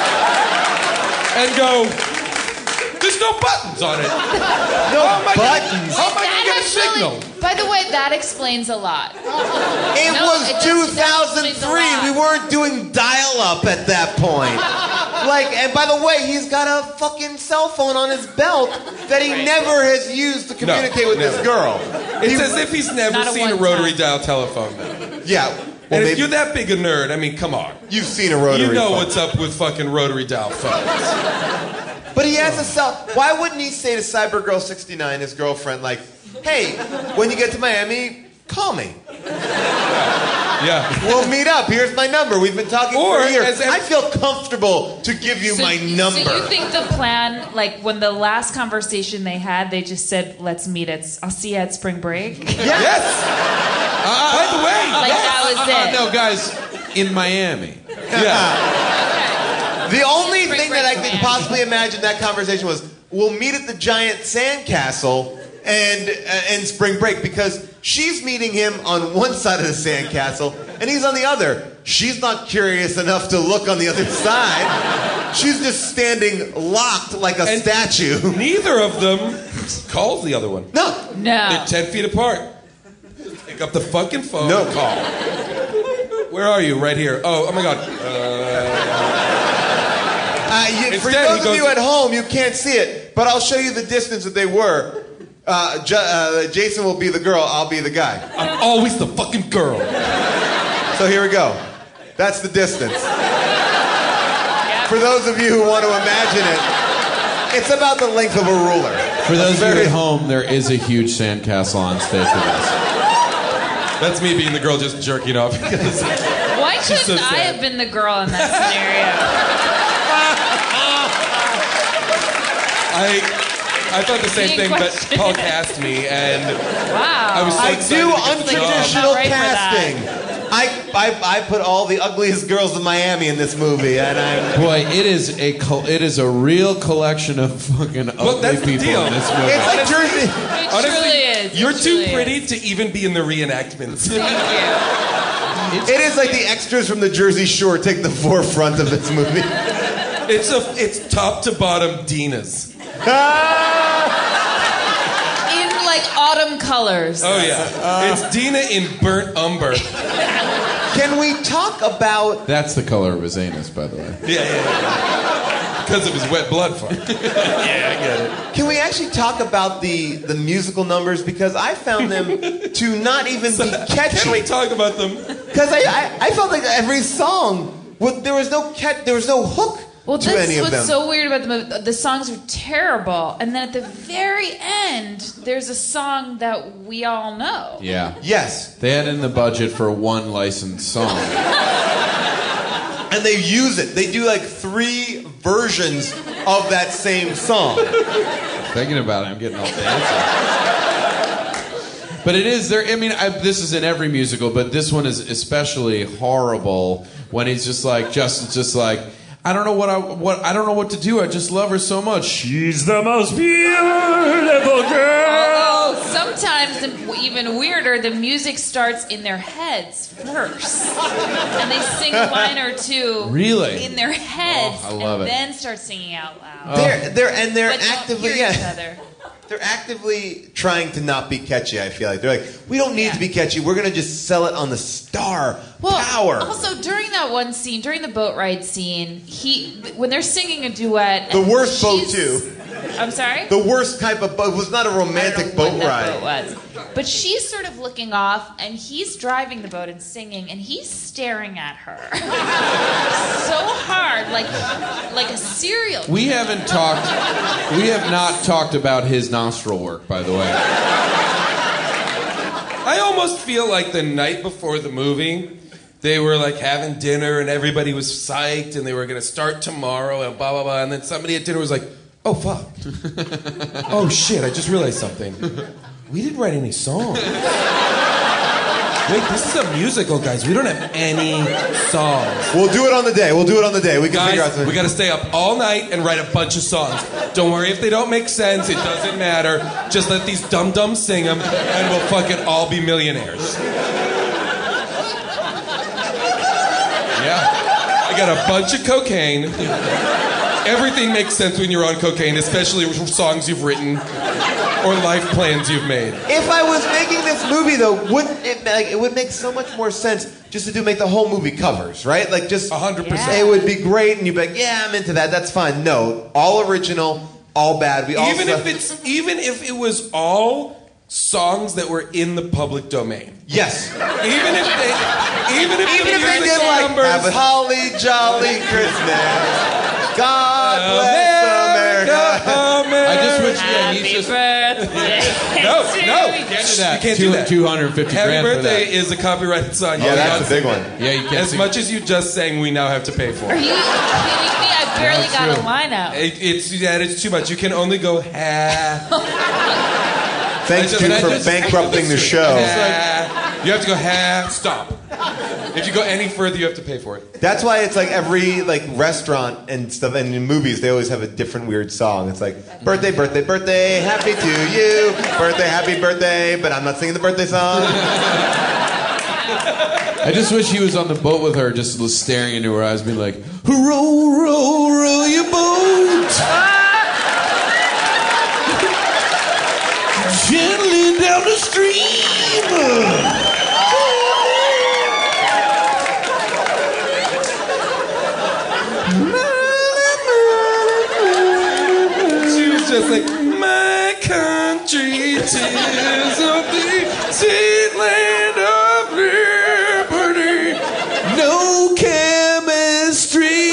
S6: and go, there's no buttons on it.
S4: No
S6: How am I
S4: buttons.
S6: Gonna, how am I
S8: That
S6: going to get a
S8: actually-
S6: signal?
S8: By the way, that explains a lot.
S4: It
S8: No,
S4: was
S8: it does-
S4: two
S8: that
S4: thousand
S8: explains a
S4: three.
S8: lot.
S4: We weren't doing dial-up at that point. Like, and by the way, he's got a fucking cell phone on his belt that he never has used to communicate with
S6: never.
S4: this girl.
S6: It's
S4: He-
S6: as if he's never
S8: Not a
S6: seen a
S8: one
S6: rotary
S8: time.
S6: dial telephone.
S4: Yeah. Well,
S6: And if
S4: maybe
S6: you're that big a nerd, I mean, come on.
S4: you've seen a rotary
S6: You know
S4: phone.
S6: what's up with fucking rotary dial phones.
S4: But he has a cell. Why wouldn't he say to Cybergirl sixty-nine, his girlfriend, like, hey, when you get to Miami, call me.
S6: Yeah.
S4: We'll meet up. Here's my number. We've been talking
S6: Or
S4: for a year.
S6: as ev-
S4: I feel comfortable to give you
S8: So-
S4: my number.
S8: So you think the plan, like when the last conversation they had, they just said, "Let's meet at. I'll see you at spring break."
S4: Yeah.
S6: Yes. By the way,
S8: Like that was
S7: Uh,
S8: it.
S7: no, guys, in Miami.
S6: yeah.
S4: The only
S8: Spring
S4: thing that I
S8: break
S4: could
S8: man.
S4: possibly imagine that conversation was, we'll meet at the giant sandcastle and uh, and spring break, because She's meeting him on one side of the sandcastle, and he's on the other. She's not curious enough to look on the other side. She's just standing locked like a
S6: And
S4: statue.
S6: Neither of them calls the other one.
S4: No.
S8: No.
S6: They're ten feet apart. Pick up the fucking phone
S4: No.
S6: and call. Where are you? Right here. Oh, oh my God. Uh,
S4: Uh, you, for
S6: Instead,
S4: those
S6: he
S4: of
S6: goes-
S4: you at home, you can't see it, but I'll show you the distance that they were. Uh, J- uh, Jason will be the girl, I'll be the guy.
S6: I'm always the fucking girl.
S4: So here we go. That's the distance. For those of you who want to imagine it, it's about the length of a ruler.
S7: For those of you
S4: Very-
S7: at home, there is a huge sandcastle on stage with us.
S6: That's me being the girl just jerking off. Because
S8: Why
S6: She's
S8: couldn't
S6: so
S8: I
S6: sad.
S8: have been the girl in that scenario?
S6: I, I thought the same
S8: Being
S6: thing, but
S8: questioned.
S6: Paul cast me, and
S8: Wow.
S6: I was so
S4: I
S6: excited
S4: do
S6: to get the
S4: untraditional
S6: job.
S8: Right for that.
S4: casting. I, I, I put all the ugliest girls in Miami in this movie, and I'm...
S7: Boy, it is a col- it is a real collection of fucking ugly
S6: that's the
S7: people
S6: deal.
S7: in this movie.
S4: It's like Jersey...
S8: It
S6: Honestly,
S8: truly is. It
S6: you're
S8: truly
S6: too pretty
S8: is.
S6: to even be in the reenactments.
S8: Thank you.
S4: It is like the extras from the Jersey Shore take the forefront of this movie.
S6: It's a, it's top to bottom Dina's.
S8: In like autumn colors.
S6: Oh yeah, it's Dina in burnt umber.
S4: Can we talk about...
S7: That's the color of his anus, by the way.
S6: Yeah, yeah, yeah. Because of his wet blood fart. Yeah, I get it.
S4: Can we actually talk about the, the musical numbers? Because I found them to not even be catchy.
S6: Can we talk about them?
S4: Because I, I, I felt like every song, well, there was no catch, there was no hook
S8: Well,
S4: to
S8: this
S4: any
S8: is
S4: of
S8: what's
S4: them.
S8: so weird about the movie. The songs are terrible, and then at the very end, there's a song that we all know.
S7: Yeah.
S4: Yes.
S7: They had in the budget for one licensed song.
S4: And they use it. They do like three versions of that same song.
S7: Thinking about it, I'm getting all fancy. But it is there. I mean, I, this is in every musical, but this one is especially horrible when he's just like, Justin's just like, I don't know what I what I don't know what to do. I just love her so much. She's the most beautiful girl.
S8: Oh, sometimes the, even weirder, the music starts in their heads first, and they sing a line or two
S7: Really?
S8: in their heads,
S7: Oh, I love
S8: and
S7: it.
S8: then start singing out loud.
S4: They're they're and they're
S8: But don't
S4: actively
S8: hear each
S4: yeah.
S8: other.
S4: They're actively trying to not be catchy, I feel like. They're like, we don't need to be catchy. We're going to just sell it on the star
S8: Well,
S4: power.
S8: also during that one scene, during the boat ride scene, he when they're singing a duet.
S4: The
S8: and
S4: worst boat,
S8: she's-
S4: too.
S8: I'm sorry.
S4: The worst type of boat. It was not a romantic boat
S8: What that
S4: ride.
S8: boat was. But she's sort of looking off, and he's driving the boat and singing, and he's staring at her so hard, like like a serial.
S7: We haven't talked. We have not talked about his nostril work, by the way.
S6: I almost feel like the night before the movie, they were like having dinner and everybody was psyched and they were going to start tomorrow and blah, blah, blah. And then somebody at dinner was like, oh, fuck. Oh, shit, I just realized something. We didn't write any songs. Wait, this is a musical, guys. We don't have any songs.
S4: We'll do it on the day. We'll do it on the day. We can
S6: Guys,
S4: figure out something.
S6: we got to stay up all night and write a bunch of songs. Don't worry if they don't make sense. It doesn't matter. Just let these dum-dums sing them, and we'll fucking all be millionaires. Yeah. I got a bunch of cocaine. Everything makes sense when you're on cocaine, especially songs you've written or life plans you've made.
S4: If I was making this movie, though, wouldn't it like it would make so much more sense just to do make the whole movie covers, right? Like just
S6: A hundred percent.
S4: It would be great, and you'd be like, yeah, I'm into that. That's fine. No, all original, all bad. We all
S6: Even
S4: suck.
S6: if it's even if it was all songs that were in the public domain.
S4: Yes.
S6: Even if they even if
S4: Even
S6: the
S4: if they
S6: music
S4: did like
S6: numbers,
S4: have a holly jolly Christmas. God bless America.
S7: I just wish, yeah, he's just.
S6: No, no, you can't do that. You can't do that.
S7: two hundred fifty
S6: Happy
S7: grand for
S6: Birthday
S7: that.
S6: is a copyrighted song.
S4: Yeah,
S6: You
S4: that's
S6: cannot
S4: a big
S6: sing
S4: one.
S6: it.
S7: Yeah, you can't
S6: As
S7: sing
S6: much as you just sang, we now have to pay for
S8: Are
S6: it.
S8: you kidding me? I barely got a line out.
S6: It, it's yeah, it's too much. You can only go ha.
S4: Thanks,
S6: I just-
S4: Duke,
S6: I
S4: for
S6: just-
S4: bankrupting the show.
S6: Ha. You have to go ha. Stop. If you go any further, you have to pay for it.
S4: That's why it's like every like restaurant and stuff, and in movies they always have a different weird song. It's like birthday, birthday, birthday, happy to you, birthday, happy birthday, but I'm not singing the birthday song.
S7: I just wish he was on the boat with her, just staring into her eyes, being like, row, row, row your boat. Gently down the stream.
S6: She was just like, my country, tis of thee, sweet land of liberty,
S7: no chemistry.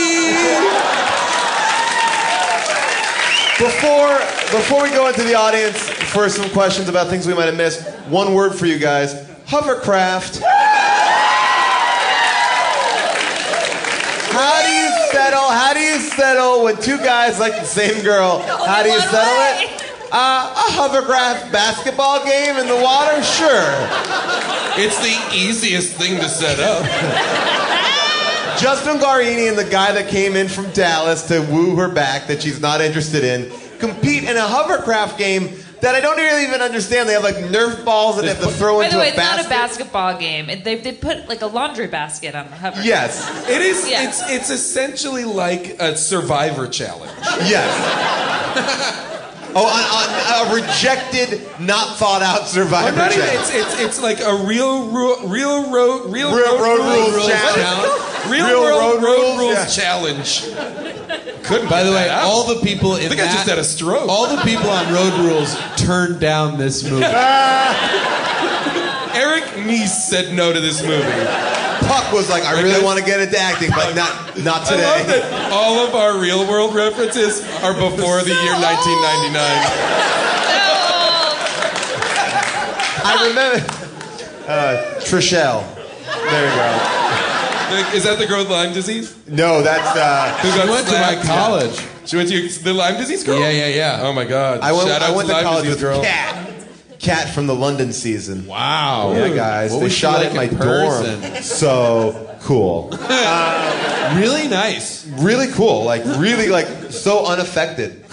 S4: Before before we go into the audience for some questions about things we might have missed, one word for you guys: hovercraft. How do you settle? How do you settle when two guys like the same girl? How do you settle it? Uh, a hovercraft basketball game in the water? Sure.
S6: It's the easiest thing to set up.
S4: Justin Guarini and the guy that came in from Dallas to woo her back that she's not interested in compete in a hovercraft game that I don't really even understand. They have like Nerf balls that they have to throw
S8: By
S4: into
S8: the way,
S4: a
S8: it's
S4: basket.
S8: not a basketball game. It, they they put like a laundry basket on the hover.
S4: Yes.
S6: It is.
S8: Yeah.
S6: It's it's essentially like a Survivor challenge.
S4: Yes. Oh, on, on a rejected, not thought out Survivor
S6: Oh, not even,
S4: challenge.
S6: it's, it's it's like a real ru- real road real,
S4: Real
S6: road,
S4: road rules challenge.
S6: Real,
S4: Real
S6: world
S4: road
S6: road,
S4: rules,
S6: rules
S4: yeah.
S6: challenge. Couldn't
S7: By
S6: get
S7: the way,
S6: that out.
S7: all the people in
S6: I think
S7: that,
S6: I just had a stroke.
S7: all the people on Road Rules turned down this movie.
S6: Eric Nies said no to this movie.
S4: Puck was like, I really want to get into acting, but not not
S6: I
S4: today.
S6: love that all of our real world references are before the year nineteen ninety-nine.
S4: I remember uh, Trishelle. There you go.
S6: Is that the girl with Lyme disease?
S4: No, that's uh,
S6: Who got
S7: She went to my
S6: slapped?
S7: college.
S6: She went to your, the Lyme disease girl?
S7: Yeah, yeah, yeah.
S6: Oh my God.
S4: I went,
S6: Shout out
S4: I went to
S6: Lyme
S4: college
S6: disease
S4: with
S6: girl.
S4: Kat. Kat from the London season.
S7: Wow.
S4: Yeah, guys.
S7: What
S4: they
S7: was she
S4: shot
S7: like
S4: at my
S7: in person?
S4: dorm. So cool. Uh,
S7: Really nice.
S4: really cool. Like, really, like, so unaffected.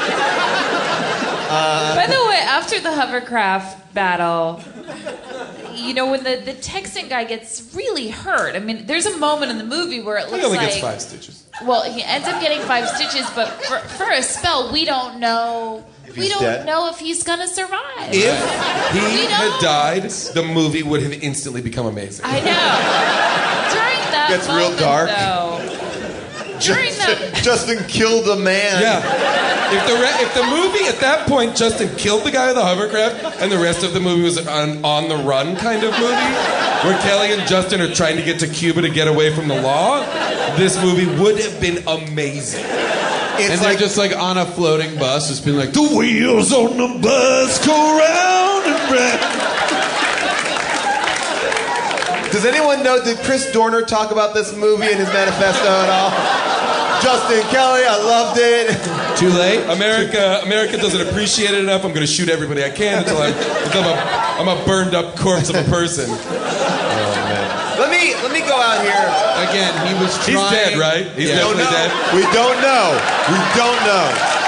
S8: By the way, after the hovercraft battle, you know, when the, the Texan guy gets really hurt, I mean, there's a moment in the movie where it
S6: He
S8: looks
S6: only
S8: like...
S6: gets five stitches.
S8: Well, he ends up getting five stitches, but for, for a spell, we don't know...
S4: If
S8: We
S4: he's
S8: don't
S4: dead?
S8: know if he's gonna survive.
S6: If he
S8: We
S6: had
S8: don't.
S6: died, the movie would have instantly become amazing.
S8: I know. During that
S4: Gets real
S8: moment,
S4: dark.
S8: though... During that...
S4: Justin killed a man.
S6: Yeah. If the re- if the movie at that point Justin killed the guy with the hovercraft and the rest of the movie was an on the run kind of movie where Kelly and Justin are trying to get to Cuba to get away from the law, this movie would have been amazing.
S4: It's
S7: And
S4: like,
S7: they're just like on a floating bus, just being like, the wheels on the bus go round and round.
S4: does anyone know, did Chris Dorner talk about this movie in his manifesto at all? Justin Kelly, I loved it.
S7: Too late?
S6: America, America doesn't appreciate it enough. I'm going to shoot everybody I can until I'm, until I'm, a, I'm a burned up corpse of a person.
S4: Let me let me go out here.
S7: Again, he was
S6: He's
S7: trying.
S6: dead, right? He's
S7: Yeah.
S6: definitely
S4: No,
S6: dead.
S4: we don't know. We don't know.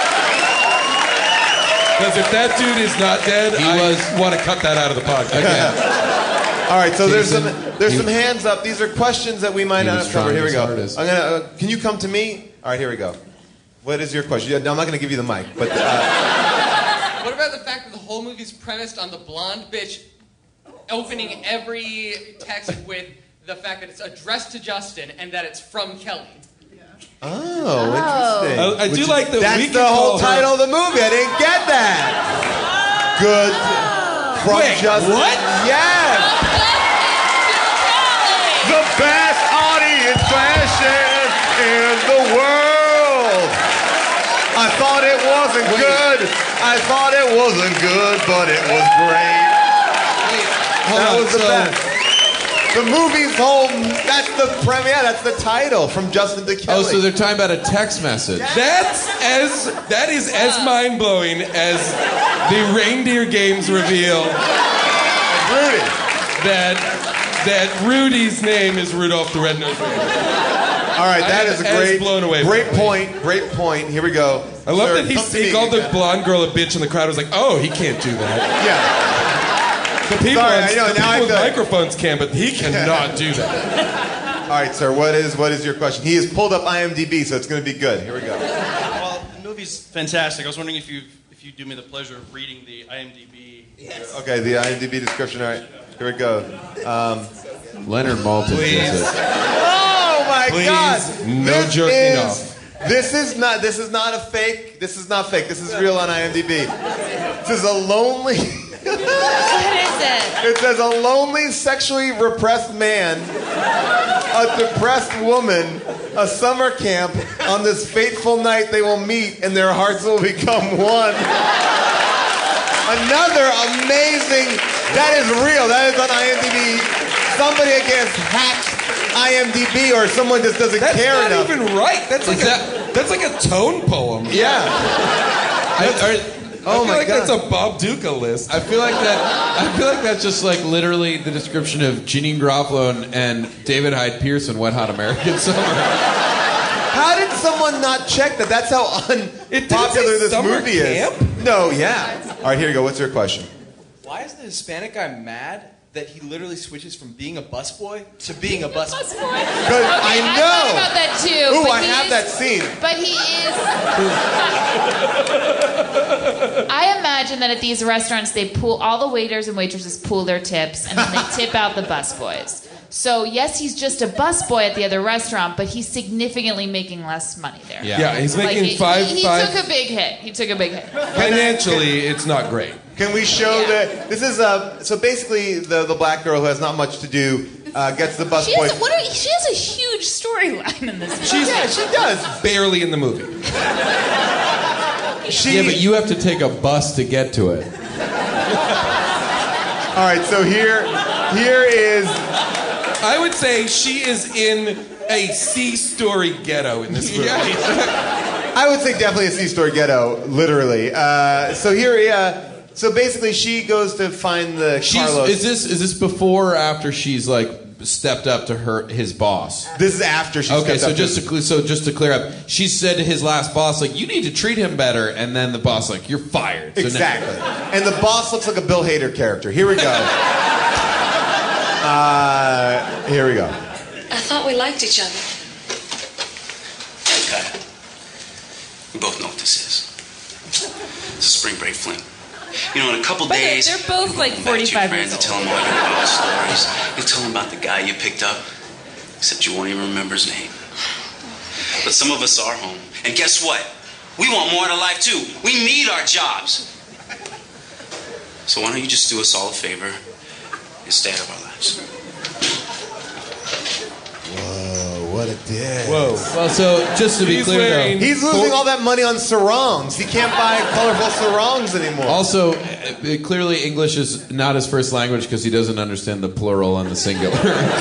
S6: Because if that dude is not dead,
S7: He
S6: I
S7: was-
S6: want to cut that out of the podcast.
S7: Again.
S4: All right, so there's
S7: Jason,
S4: some there's
S7: he-
S4: some hands up. These are questions that we might
S7: He
S4: not
S7: was
S4: have covered.
S7: trying
S4: Here we
S7: his
S4: go.
S7: hardest.
S4: I'm gonna. Uh, can you come to me? All right, here we go. What is your question? Yeah, no, I'm not gonna give you the mic, but uh,
S15: What about the fact that the whole movie's premised on the blonde bitch opening every text with the fact that it's addressed to Justin and that it's from Kelly?
S4: oh, interesting.
S6: I, I do like that.
S4: That's
S6: we
S4: the
S6: can
S4: whole
S6: call her-
S4: title of the movie. I didn't get that. Good. From
S6: Wait,
S4: Justin.
S6: what?
S4: Yes. The best audience fashion in the world. I thought it wasn't good. I thought it wasn't good, but it was great.
S7: Hold
S4: that
S7: on,
S4: was the
S7: so-
S4: best. The movie's whole. That's the premiere. That's the title from Justin to Kelly.
S7: Oh, so they're talking about a text message.
S6: That's as that is as mind blowing as the Reindeer Games reveal
S4: Rudy.
S6: that that Rudy's name is Rudolph the Red-Nosed Reindeer.
S4: All right, that
S6: I
S4: is a
S6: am as
S4: great,
S6: blown away
S4: great
S6: by it.
S4: point. Great point. Here we go.
S6: I love
S4: Sir,
S6: that he,
S4: come to
S6: he
S4: me.
S6: called the blonde girl a bitch, and the crowd was like, "Oh, he can't do that."
S4: Yeah.
S6: The people,
S4: Sorry,
S6: on-
S4: I know,
S6: the
S4: now I
S6: people with
S4: feel like-
S6: microphones can, but he cannot do that.
S4: All right, sir. What is what is your question? He has pulled up I M D B, so it's going to be good. Here we go.
S16: Well, the movie's fantastic. I was wondering if you if you do me the pleasure of reading the I M D B.
S4: Yes. Okay, the I M D B description. All right, here we go. Um,
S7: Leonard Maltin.
S6: Please.
S7: says it.
S4: Oh my
S6: Please,
S4: God!
S6: no
S4: This
S6: jerking
S4: is,
S6: off.
S4: This is not. This is not a fake. This is not fake. This is real on I M D B. This is a lonely.
S8: What is it?
S4: It says a lonely, sexually repressed man, a depressed woman, a summer camp. On this fateful night, they will meet, and their hearts will become one. Another amazing. That is real. That is on I M D B. Somebody, I guess, hacked I M D B, or someone just doesn't
S6: That's
S4: care
S6: not
S4: enough.
S6: even right. That's like
S7: that-
S6: a that's like a tone poem.
S4: Yeah.
S6: I,
S4: Oh
S6: I feel
S4: my
S6: like
S4: God.
S6: that's a Bob Duca list.
S7: I feel like that. I feel like that's just like literally the description of Jeanine Garofalo and, and David Hyde Pierce in Wet Hot American Summer.
S4: How did someone not check that? That's how unpopular this
S6: summer
S4: movie
S6: camp?
S4: is. No, yeah. All right, here you go. What's your question?
S17: Why is the Hispanic guy mad that he literally switches from being a busboy to being a busboy?
S8: Because
S4: I
S8: I
S4: know.
S8: thought about that too.
S4: Ooh,
S8: but
S4: I
S8: he
S4: have
S8: is-
S4: that scene.
S8: But he is. I imagine that at these restaurants, they pool all the waiters and waitresses pool their tips, and then they tip out the busboys. So yes, he's just a busboy at the other restaurant, but he's significantly making less money there.
S6: Yeah, yeah he's
S8: Like,
S6: making
S8: he,
S6: five
S8: He, he
S6: five.
S8: took a big hit. He took a big hit.
S6: Financially, it's not great.
S4: Can we show that this is uh so basically the the black girl who has not much to do uh, gets the bus
S8: She
S4: boy.
S8: has, a, what are, she has a huge storyline in this movie.
S6: She's,
S4: yeah, she does.
S6: Barely in the movie.
S4: She,
S7: Yeah, but you have to take a bus to get to it.
S4: All right, so here here is.
S6: I would say she is in a C-story ghetto in this movie.
S4: I would say definitely a C-story ghetto, literally. Uh, so here, uh, so basically, she goes to find the
S7: She's,
S4: Carlos.
S7: is this is this before or after she's like stepped up to her his boss?
S4: This is after she.
S7: Okay,
S4: stepped
S7: so
S4: up
S7: just
S4: to,
S7: to cle- so just to clear up, she said to his last boss like, "You need to treat him better," and then the boss like, "You're fired." So now-
S4: exactly. And the boss looks like a Bill Hader character. Here we go. uh, here we go.
S12: I thought we liked each other.
S18: Okay. We both know what this is. It's a spring break fling. You know, in a couple
S8: But they're-
S18: days,
S8: they're both,
S18: you
S8: like,
S18: go back to your
S8: forty-five
S18: friends
S8: years
S18: and tell them all your about stories. You tell them about the guy you picked up, except you won't even remember his name. But some of us are home, and guess what? We want more out of life too. We need our jobs. So why don't you just do us all a favor and stay out of our lives?
S4: Whoa, what a dick.
S7: Whoa. Well, so just to be
S6: He's
S7: clear,
S6: wearing-
S7: though,
S4: He's losing all that money on sarongs. He can't buy colorful sarongs anymore.
S7: also uh, uh, clearly English is not his first language because he doesn't understand the plural and the singular.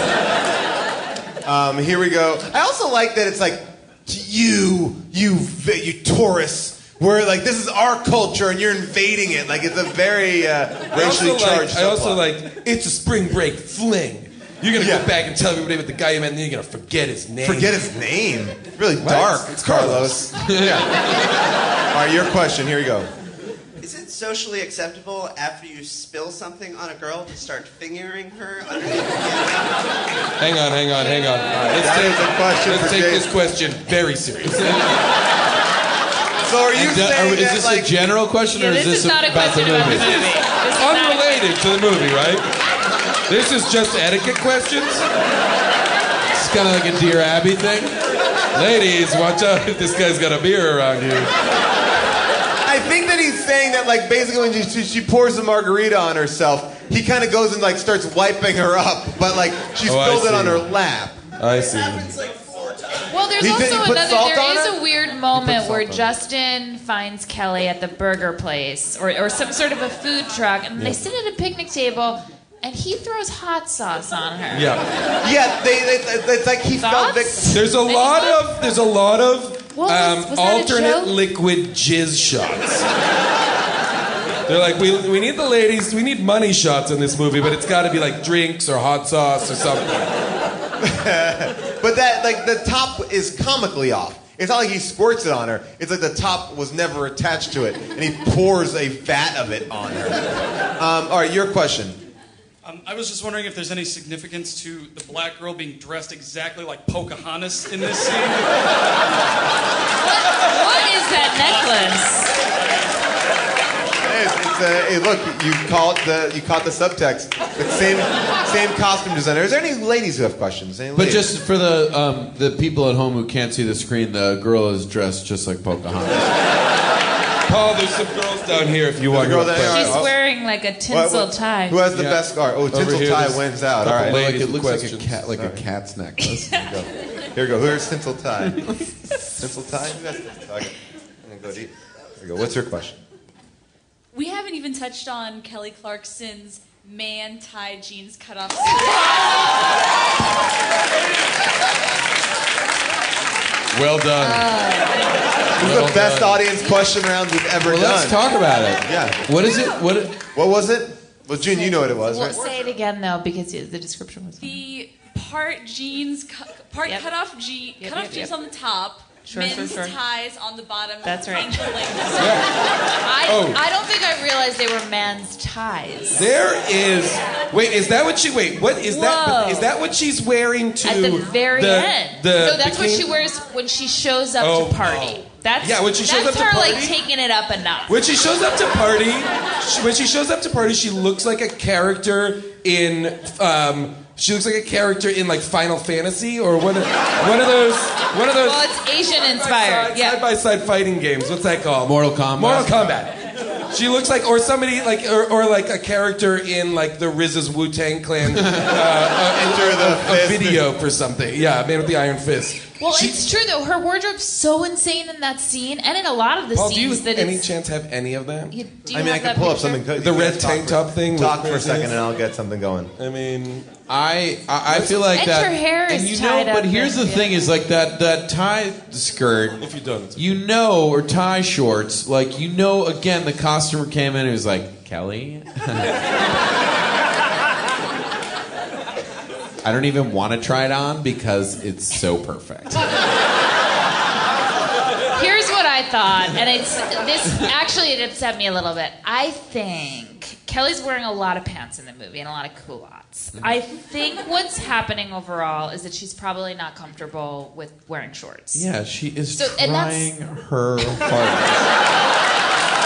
S4: Um, here we go. I also like that it's like, you, you, you tourists. We're like, this is our culture, and you're invading it. Like, it's a very uh,
S6: I also
S4: racially
S6: like,
S4: charged.
S6: I also
S4: subplot.
S6: like, it's a spring break fling. You're gonna
S4: Yeah.
S6: go back and tell everybody about the guy you met, and then you're gonna forget his name.
S4: Forget his name. Really
S6: What?
S4: dark.
S6: It's
S4: Carlos. yeah. All right, your question. Here you go.
S19: Is it socially acceptable after you spill something on a girl to start fingering her underneath the
S6: Hang on, hang on, hang on. Let's
S4: That
S6: take,
S4: is a question
S6: let's
S4: for
S6: take
S4: Dave.
S6: this question very seriously.
S4: So are you
S7: And do-
S4: saying
S7: are- is
S4: that,
S7: this
S4: like,
S7: a general question
S8: Yeah,
S7: or is
S8: this
S7: this
S8: is not a
S7: about the
S8: question about
S7: movie?
S8: the movie. This is not a
S6: Unrelated to the movie, right? This is just etiquette questions.
S7: It's kind of like a Dear Abby thing.
S6: Ladies, watch out if this guy's got a beer around you.
S4: I think that he's saying that, like, basically when she, she pours the margarita on herself, he kind of goes and, like, starts wiping her up, but, like, she
S6: Oh, I
S4: spilled it
S6: see.
S4: on her lap.
S6: I see.
S8: Well, there's
S4: He didn't
S8: also
S4: put
S8: another.
S4: salt
S8: There
S4: on
S8: is
S4: it?
S8: a weird moment where Justin finds Kelly at the burger place or, or some sort of a food truck, and they sit at a picnic table, and he throws hot sauce on her.
S6: Yeah.
S4: Yeah, they, they, it's like he felt
S8: Thoughts?
S4: victim.
S6: There's a lot of there's a lot of
S8: What was-
S6: um,
S8: was that a
S6: alternate
S8: joke?
S6: liquid jizz shots. They're like, we, we need the ladies, we need money shots in this movie, but it's got to be like drinks or hot sauce or something.
S4: But that, like, the top is comically off. It's not like he squirts it on her. It's like the top was never attached to it, and he pours a vat of it on her. Um, all right, your question.
S16: Um, I was just wondering if there's any significance to the black girl being dressed exactly like Pocahontas in this scene.
S8: What is that necklace?
S4: It's, it's a, hey, look, you caught the you caught the subtext. The same same costume designer. Is there any ladies who have questions? Any
S7: But
S4: ladies?
S7: just for the um, the people at home who can't see the screen, the girl is dressed just like Pocahontas.
S6: Paul, there's some girls down here if you want
S4: girl
S6: to.
S4: there.
S8: She's wearing like a tinsel
S4: What- what-
S8: tie.
S4: Who has the
S7: Yeah.
S4: best scar? Oh,
S7: Over
S4: tinsel
S7: here,
S4: tie
S7: there's
S4: wins out.
S6: a
S4: All
S6: couple
S4: right.
S7: Like,
S6: ladies
S7: it
S6: with
S7: looks like a
S6: questions.
S7: cat, like a
S4: Sorry.
S7: cat's necklace.
S4: Here we go. Here we go. Where's tinsel tie? Tinsel tie? Who has tinsel tie? Okay. I'm gonna go deep. Here we go. What's your question?
S20: We haven't even touched on Kelly Clarkson's man tie jeans cut off.
S7: Well done.
S4: This is the best audience question round we've ever
S7: Well,
S4: done.
S7: let's talk about it.
S4: Yeah.
S7: What is it? What? It,
S4: What was it? Well, June, you know what it was,
S8: Well,
S4: right?
S8: say it again though, because the description was.
S20: The part jeans, cu- part
S8: Yep.
S20: cut off jean,
S8: Yep,
S20: cut off
S8: yep,
S20: jeans
S8: yep.
S20: on the top,
S8: Sure,
S20: men's
S8: sure, sure.
S20: ties on the bottom.
S8: That's right.
S20: ankle length.
S8: I,
S6: Oh.
S8: I don't think I realized they were man's ties.
S6: There is. Wait, is that what she? Wait, what is that?
S8: Whoa.
S6: Is that what she's wearing to
S8: At the very
S6: the,
S8: end.
S6: The
S8: so that's what
S6: bikini?
S8: she wears when she shows up
S6: Oh,
S8: to party.
S6: no.
S8: That's
S6: Yeah, when she shows
S8: that's
S6: up to
S8: her
S6: party?
S8: like taking it up a notch.
S6: When she shows up to party, she, when she shows up to party, she looks like a character in. Um, she looks like a character in like Final Fantasy or one of one of those one of those.
S8: Well, it's Asian inspired.
S6: Side,
S8: Yeah.
S6: side by side fighting games. What's that called?
S7: Mortal Kombat.
S6: Mortal Kombat. She looks like, or somebody like, or, or like a character in like the R Z A's Wu Tang Clan uh, uh,
S4: Enter the
S6: a, a
S4: fist.
S6: video for something. Yeah, man with the iron fist.
S8: Well, it's true though. Her wardrobe's so insane in that scene, and in a lot of the
S6: Paul, do you
S8: scenes that
S6: any
S8: it's.
S6: chance have any of that?
S8: You, do you
S4: I mean, I
S8: have
S4: can
S8: that
S4: pull up
S8: picture?
S4: something.
S6: The
S4: You
S6: red
S4: guys talk
S6: tank
S4: for-
S6: top thing.
S4: Talk
S6: with
S4: for a second,
S6: Chris
S4: and I'll get something going.
S6: I mean,
S7: I, I I feel like
S8: And
S7: that.
S8: her hair is
S7: and you
S8: tied
S7: know,
S8: up
S7: but here's
S8: and-
S7: the thing: is like that that tie skirt.
S6: if you don't, it's okay.
S7: You know, or tie shorts. Like you know, again, the costumer came in and was like, Kelly. I don't even want to try it on because it's so perfect.
S8: Here's what I thought, and it's this actually it upset me a little bit. I think Kelly's wearing a lot of pants in the movie and a lot of culottes. I think what's happening overall is that she's probably not comfortable with wearing shorts.
S7: Yeah, she is
S8: So- and that's-
S7: trying her hardest.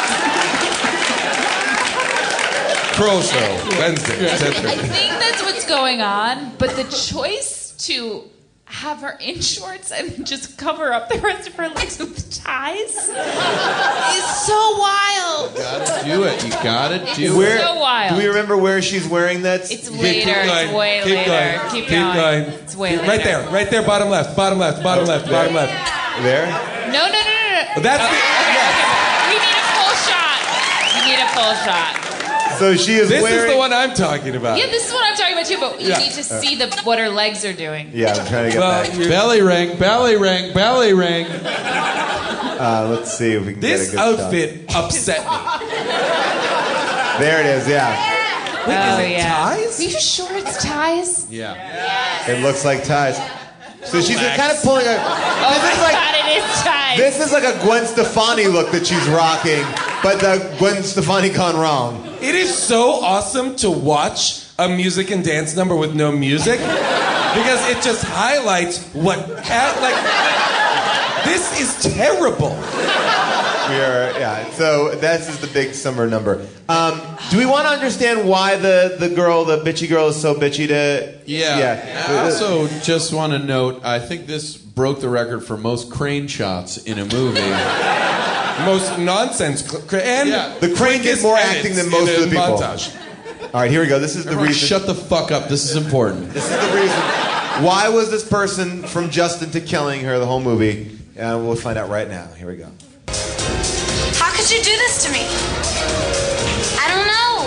S6: Kroll Show Wednesday.
S8: I
S6: ten
S8: think, I
S6: thirty.
S8: think that's what's going on, but the choice to have her in shorts and just cover up the rest of her legs with ties is so wild.
S7: Gotta do it. You gotta
S8: It's
S7: do
S4: Where,
S7: it.
S8: so wild.
S4: Do we remember where she's wearing that?
S8: It's
S6: Keep
S8: later.
S6: going.
S8: It's way
S6: Keep
S8: later.
S6: going.
S8: Keep,
S6: Keep
S8: going.
S6: going.
S8: It's way
S6: Keep-
S8: later.
S6: Right there, right there, bottom left, bottom left, bottom left, bottom left.
S4: There?
S8: No, no, no, no, no.
S6: That's the,
S8: We need a full shot. We need a full shot.
S4: So she is
S6: this
S4: wearing.
S6: is the one I'm talking about.
S8: Yeah, this is what I'm talking about too. But you
S6: Yeah.
S8: need to see the what her legs are doing.
S4: Yeah, I'm trying to get
S6: Well,
S4: back.
S6: you're-
S7: Belly ring, belly ring, belly ring.
S4: Uh, let's see if we can
S6: This
S4: get a good
S6: outfit upset me.
S4: shot. There it is. Yeah,
S6: Wait,
S8: Oh
S6: is it
S8: yeah.
S6: ties?
S8: Are you sure it's ties?
S7: Yeah.
S4: it looks like ties. So she's kind of pulling a.
S8: Oh
S4: This
S8: my
S4: is like
S8: god, it is ties.
S4: this is like a Gwen Stefani look that she's rocking, but the Gwen Stefani gone wrong.
S6: It is so awesome to watch a music and dance number with no music because it just highlights what ha- like this is terrible.
S4: We are, yeah. So this is the big summer number. Um, do we want to understand why the, the girl, the bitchy girl, is so bitchy to?
S7: Yeah.
S4: Yeah.
S7: I also just want to note, I think this broke the record for most crane shots in a movie.
S6: Most nonsense cl- cr- and
S7: Yeah.
S4: The crane did
S6: quickest
S4: more
S6: edits
S4: acting than
S6: in
S4: most
S6: a
S4: of the people.
S6: Montage.
S4: All right, here we go. This is the
S7: Everyone
S4: reason.
S7: shut the fuck up. This is important.
S4: This is the reason. Why was this person from Justin to killing her the whole movie? Uh, we'll find out right now. Here we go.
S12: How could you do this to me? I don't know.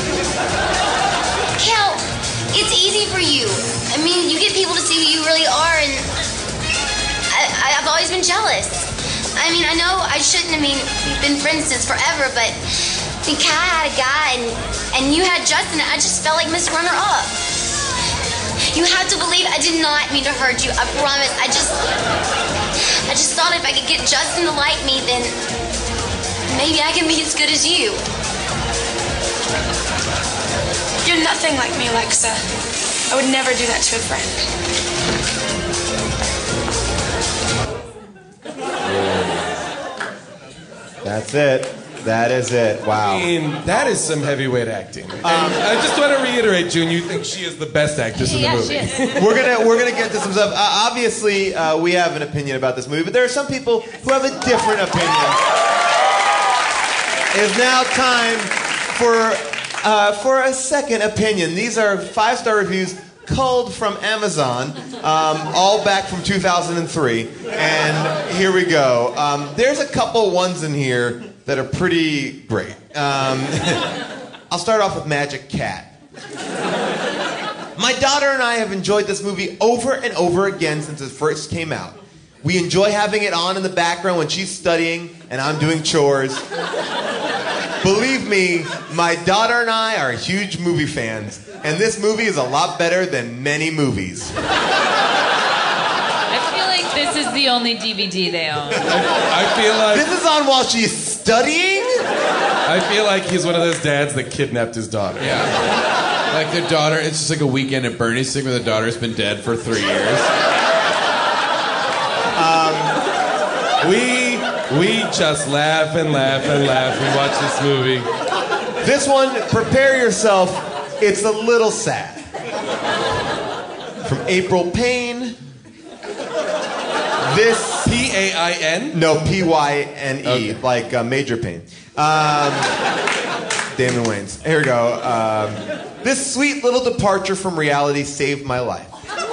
S12: Kel, it's easy for you. I mean, you get people to see who you really are, and I, I've always been jealous. I mean, I know I shouldn't. I mean, we've been friends since forever, but I mean, Kat had a guy, and, and you had Justin. I just felt like Miss Runner-Up. You have to believe I did not mean to hurt you. I promise. I just, I just thought if I could get Justin to like me, then maybe I can be as good as you.
S11: You're nothing like me, Alexa. I would never do that to a friend.
S4: That's it. That is it. Wow.
S6: I mean, that is some heavyweight acting. Um, I just want to reiterate, June, you think she is the best actress in the
S8: Yeah,
S6: movie.
S8: she is.
S4: We're gonna we're gonna get to some stuff. Uh, obviously, uh, we have an opinion about this movie, but there are some people who have a different opinion. It is now time for uh, for a second opinion. These are five-star reviews culled from Amazon, um, all back from two thousand three. And here we go. Um, there's a couple ones in here that are pretty great. Um, I'll start off with Magic Cat. My daughter and I have enjoyed this movie over and over again since it first came out. We enjoy having it on in the background when she's studying and I'm doing chores. Believe me, my daughter and I are huge movie fans, and this movie is a lot better than many movies.
S8: I feel like this is the only D V D they own.
S6: I feel like
S4: This is on while she's studying?
S6: I feel like he's one of those dads that kidnapped his daughter.
S7: Yeah. Like their daughter, it's just like a weekend at Bernie's thing where the daughter's been dead for three years.
S6: Um, we we just laugh and laugh and laugh and watch this movie.
S4: This one, prepare yourself, it's a little sad. From April Payne. This...
S6: P A I N?
S4: No, P Y N E, okay. Like uh, Major Payne. Um, Damon Wayans. Here we go. Um, this sweet little departure from reality saved my life.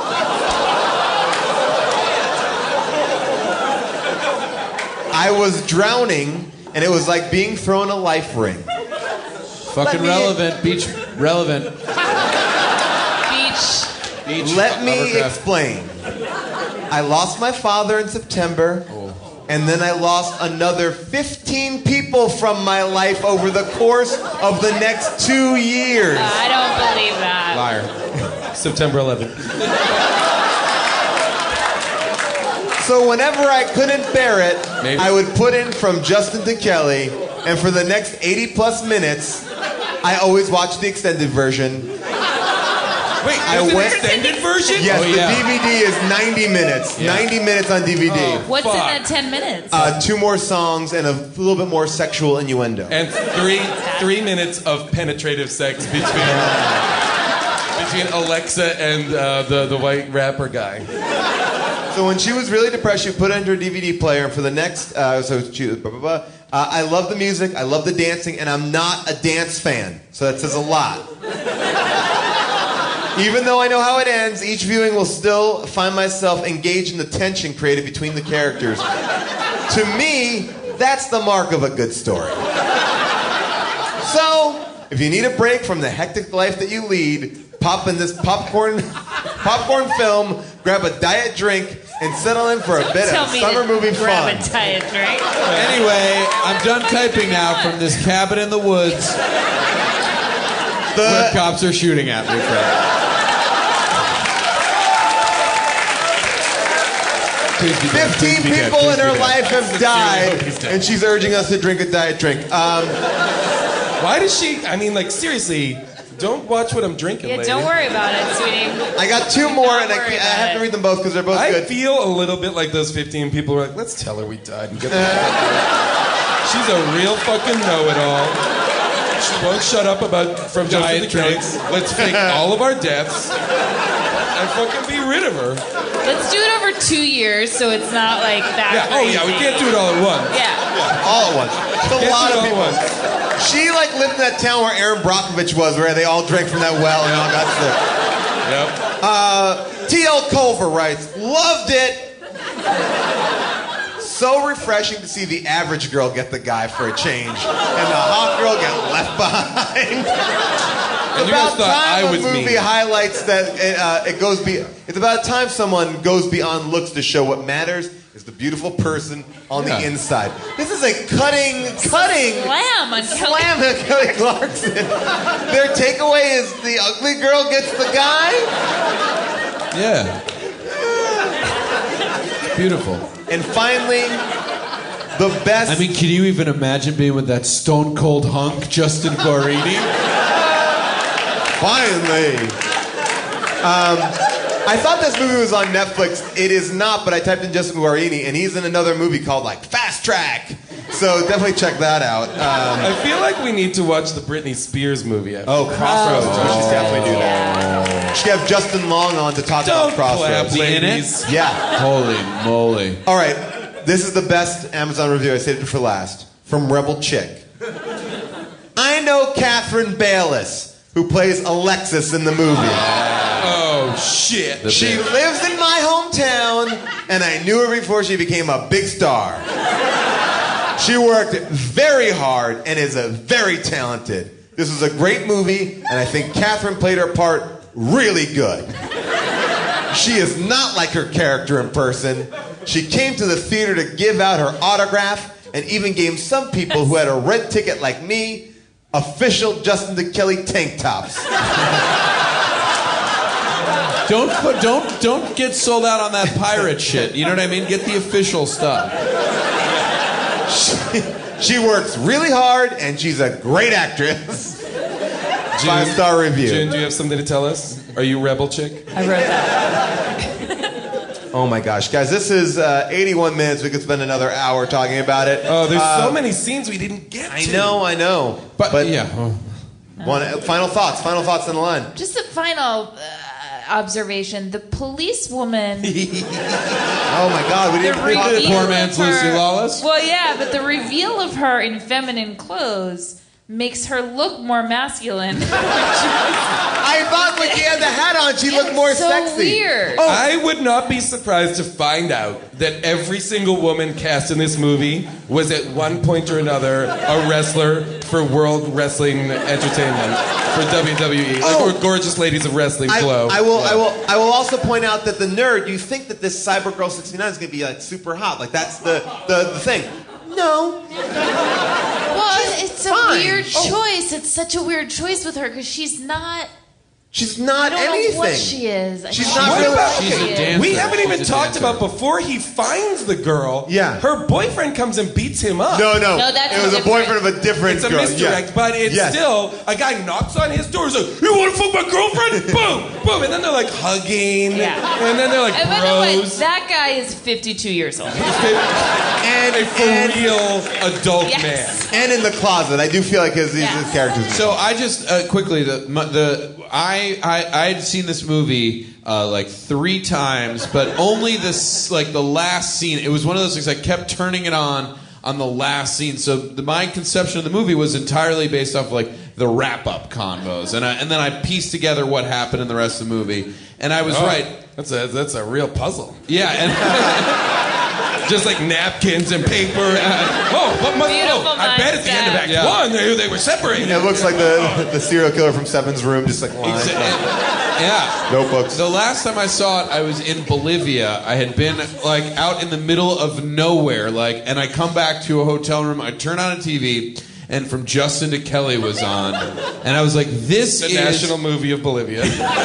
S4: I was drowning, and it was like being thrown a life ring.
S7: Fucking
S4: me-
S7: relevant. Beach relevant.
S8: Beach.
S7: Beach.
S4: Let me
S7: Hovercraft.
S4: explain. I lost my father in September, and then I lost another fifteen people from my life over the course of the next two years.
S8: I don't believe that.
S6: Liar. September eleventh.
S4: So whenever I couldn't bear it,
S6: Maybe.
S4: I would put in From Justin to Kelly, and for the next eighty plus minutes, I always watched the extended version.
S6: Wait,
S4: I
S6: there's an
S4: went-
S6: extended version?
S4: Yes,
S7: Oh, yeah.
S4: the D V D is ninety minutes.
S7: Yeah.
S4: ninety minutes on D V D.
S6: Oh.
S8: What's
S6: Fuck.
S8: in that ten minutes?
S4: Uh, two more songs and a little bit more sexual innuendo.
S6: And three three minutes of penetrative sex between between Alexa and uh, the the white rapper guy.
S4: So when she was really depressed, she put it into her D V D player, and for the next, uh, so she, blah, blah, blah. Uh, I love the music, I love the dancing, and I'm not a dance fan, so that says a lot. Even though I know how it ends, each viewing will still find myself engaged in the tension created between the characters. To me, that's the mark of a good story. So, if you need a break from the hectic life that you lead, pop in this popcorn popcorn film, grab a diet drink, and settle in for a bit
S8: Tell
S4: of
S8: me
S4: summer
S8: to
S4: movie
S8: grab
S4: fun.
S8: a diet drink.
S7: Anyway, I'm done typing now from this cabin in the woods where
S4: The,
S7: cops are shooting at me from. Please be dead,
S4: fifteen
S7: please be dead,
S4: people
S7: please
S4: in
S7: be
S4: her
S7: dead.
S4: life have
S6: Sincerely hope
S4: died,
S6: he's dead.
S4: and she's urging us to drink a diet drink. Um,
S6: Why does she? I mean, like seriously, don't watch what I'm drinking.
S8: Yeah,
S6: lady.
S8: don't worry about it, sweetie.
S4: I got two more,
S8: Don't
S4: and I,
S8: worry
S4: can't, I
S8: about
S4: have
S8: it.
S4: to read them both because they're both
S6: I
S4: good.
S6: feel a little bit like those fifteen people were like, let's tell her we died and get the fuck out. She's a real fucking know-it-all. She won't shut up about From Justin
S7: Diet
S6: to Kelly.
S7: drinks.
S6: Let's fake all of our deaths and fucking be rid of her.
S8: Let's do it over two years so it's not like that.
S6: Yeah. Oh yeah, we
S8: crazy.
S6: can't do it all at once.
S8: Yeah.
S4: All at once. It's a
S6: Can't
S4: lot
S6: do
S4: of
S6: it all at
S4: people.
S6: once.
S4: She like lived in that town where Aaron Brockovich was, where they all drank from that well and all got sick.
S6: Yep.
S4: Uh, T L Culver writes, loved it. So refreshing to see the average girl get the guy for a change, and the hot girl get left behind.
S6: And
S4: It's
S6: you guys
S4: about
S6: thought
S4: time
S6: I
S4: a
S6: was
S4: movie
S6: mean.
S4: highlights that it, uh, it goes be. It's about time someone goes beyond looks to show what matters. is the beautiful person on
S7: Yeah.
S4: the inside. This is a cutting, cutting
S8: Slam on
S4: slam at Kelly Clarkson. Their takeaway is the ugly girl gets the guy.
S7: Yeah. Beautiful.
S4: And finally, the best.
S7: I mean, can you even imagine being with that stone cold hunk, Justin Guarini?
S4: Finally. Um, I thought this movie was on Netflix. It is not, but I typed in Justin Guarini, and he's in another movie called like Fast Track. So definitely check that out. Um,
S6: I feel like we need to watch the Britney Spears movie. After
S4: oh, Crossroads.
S6: Oh.
S4: We should definitely do that. Should have Justin Long on to talk
S6: Don't
S4: about Crossroads.
S6: clap,
S7: In
S6: ladies.
S7: it?
S4: Yeah.
S7: Holy moly.
S4: All right. This is the best Amazon review. I saved it for last. From Rebel Chick. I know Catherine Bayless, who plays Alexis in the movie.
S6: Oh, shit.
S4: She lives in my hometown, and I knew her before she became a big star. She worked very hard and is a very talented. This was a great movie, and I think Catherine played her part really good. She is not like her character in person. She came to the theater to give out her autograph and even gave some people who had a red ticket like me official Justin to Kelly tank tops.
S7: Don't put, don't don't get sold out on that pirate shit. You know what I mean? Get the official stuff.
S4: She, she works really hard, and she's a great actress. Five star review.
S6: June, do you have something to tell us? Are you Rebel Chick?
S8: I wrote that.
S4: Oh my gosh, guys, this is uh, eighty-one minutes. We could spend another hour talking about it.
S6: Oh, there's
S4: Uh,
S6: so many scenes we didn't get
S4: I
S6: to.
S4: know, I know.
S7: But,
S4: But
S7: yeah.
S4: one final thoughts. Final thoughts on the line.
S8: Just a final uh, observation. The policewoman.
S4: Oh my God, we
S8: The
S4: didn't.
S8: reveal
S7: the poor
S8: of
S7: man's
S8: her-
S7: Lucy Lawless?
S8: Well, yeah, but the reveal of her in feminine clothes makes her look more masculine.
S4: I thought when she had the hat on, she looked more
S8: so
S4: sexy.
S8: weird.
S6: Oh. I would not be surprised to find out that every single woman cast in this movie was at one point or another a wrestler for World Wrestling Entertainment, for W W E. Like,
S4: Oh.
S6: or Gorgeous Ladies of Wrestling
S4: I,
S6: Flow.
S4: I will.
S6: Yeah.
S4: I will. I will also point out that the nerd. You think that this Cyber Girl sixty-nine is going to be like super hot? Like that's the the, the thing. No.
S8: Well, it's a
S4: fine.
S8: weird
S4: Oh.
S8: choice. It's such a weird choice with her because she's not.
S4: She's not
S8: I don't
S4: anything.
S8: know what she is. I
S4: She's
S8: don't
S4: not
S8: know
S4: really-
S8: what
S7: She's
S8: she
S7: a
S8: is.
S7: dancer.
S6: We haven't even
S7: She's a
S6: talked
S7: dancer.
S6: about before he finds the girl.
S4: Yeah.
S6: Her boyfriend comes and beats him up.
S4: No, no.
S8: No, that's
S4: it was a
S8: different.
S4: boyfriend of a different
S6: It's a
S4: girl.
S6: misdirect,
S4: Yeah.
S6: but it's
S4: Yes.
S6: still a guy knocks on his door. He's like, "You want to fuck my girlfriend?" Boom, boom, and then they're like hugging,
S8: Yeah.
S6: and then they're like
S8: And by the way,
S6: bros.
S8: that guy is fifty-two years old.
S4: And,
S6: A for
S4: and,
S6: real adult
S8: Yes.
S6: man.
S4: and in the closet. I do feel like his, his,
S8: Yeah.
S4: his characters.
S7: So I just uh, quickly the my- the I I I had seen this movie uh, like three times, but only this like the last scene. It was one of those things I kept turning it on on the last scene. So the, my conception of the movie was entirely based off like the wrap up convos, and I, and then I pieced together what happened in the rest of the movie, and I was
S6: Oh,
S7: right.
S6: That's a that's a real puzzle.
S7: Yeah, and
S6: Just like napkins and paper. And, oh, what must?
S8: Beautiful
S6: Oh, I bet at the end of Act
S7: Yeah.
S6: One they they were separated.
S4: It looks like the the serial killer from Seven's room, just like lying.
S7: yeah.
S4: Notebooks.
S7: The last time I saw it, I was in Bolivia. I had been like out in the middle of nowhere, like, and I come back to a hotel room. I turn on a T V, and From Justin to Kelly was on, and I was like, "This
S6: The
S7: is
S6: national movie of Bolivia.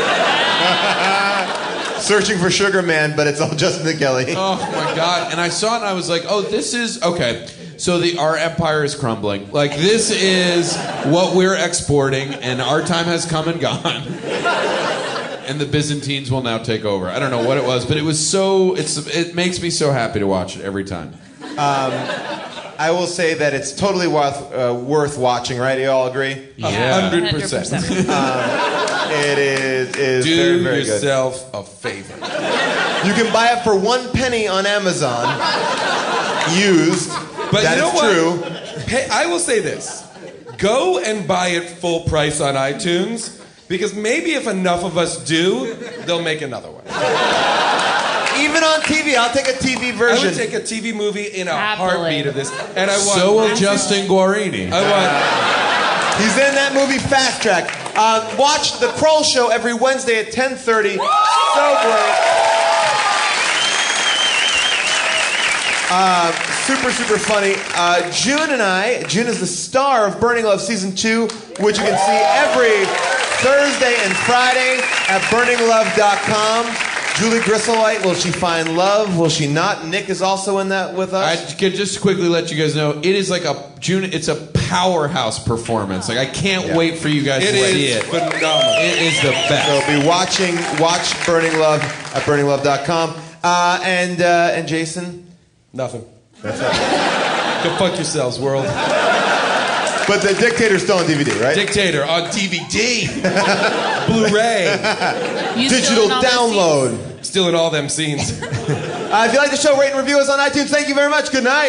S4: Searching for Sugar Man, but it's all Justin and Kelly.
S7: Oh my god!" And I saw it, and I was like, "Oh, this is okay." So the our empire is crumbling. Like this is what we're exporting, and our time has come and gone. And the Byzantines will now take over. I don't know what it was, but it was so. It's it makes me so happy to watch it every time.
S4: Um, I will say that it's totally worth, uh, worth watching, right? You all agree?
S7: Yeah.
S6: Hundred percent.
S4: It is, is
S6: Do
S4: very, very good.
S6: yourself a favor.
S4: You can buy it for one penny on Amazon, used.
S6: But
S4: That
S6: you know
S4: is
S6: what?
S4: true.
S6: Hey, I will say this: go and buy it full price on iTunes, because maybe if enough of us do, they'll make another one.
S4: Even on T V, I'll take a T V
S6: I
S4: version.
S6: would take a T V movie in a
S8: Happily.
S6: heartbeat of this, and I want.
S7: So will
S6: this-
S7: Justin Guarini.
S6: I want.
S4: He's in that movie Fast Track. Uh, watch The Kroll Show every Wednesday at ten thirty. So great. Uh, super, super funny. Uh, June and I, June is the star of Burning Love Season two, which you can see every Thursday and Friday at burning love dot com. Julie Grisselwhite, will she find love? Will she not? Nick is also in that with us.
S7: I could just quickly let you guys know, it is like a June. It's a powerhouse performance. Like I can't
S4: Yeah.
S7: wait for you guys
S4: It
S7: to
S4: is
S7: see it.
S6: phenomenal.
S7: It is the best.
S4: So be watching, watch Burning Love at burning love dot com. Uh, and uh, and Jason,
S6: Nothing.
S4: that's it.
S6: Go fuck yourselves, world.
S4: But the Dictator's still on D V D, right?
S6: Dictator on D V D, Blu-ray,
S8: You
S4: Digital
S8: still in all those
S4: download.
S6: still in all them scenes.
S4: Uh, if you like the show, rate and review us on iTunes. Thank you very much. Good night.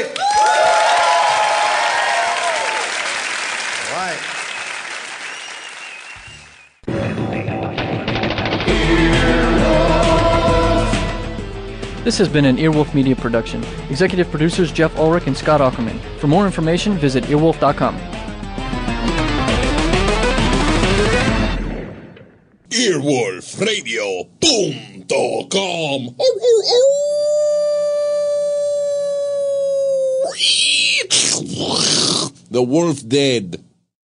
S4: All right.
S21: This has been an Earwolf Media production. Executive producers Jeff Ulrich and Scott Ackerman. For more information, visit earwolf dot com.
S22: earwolf radio punto com. The wolf dead.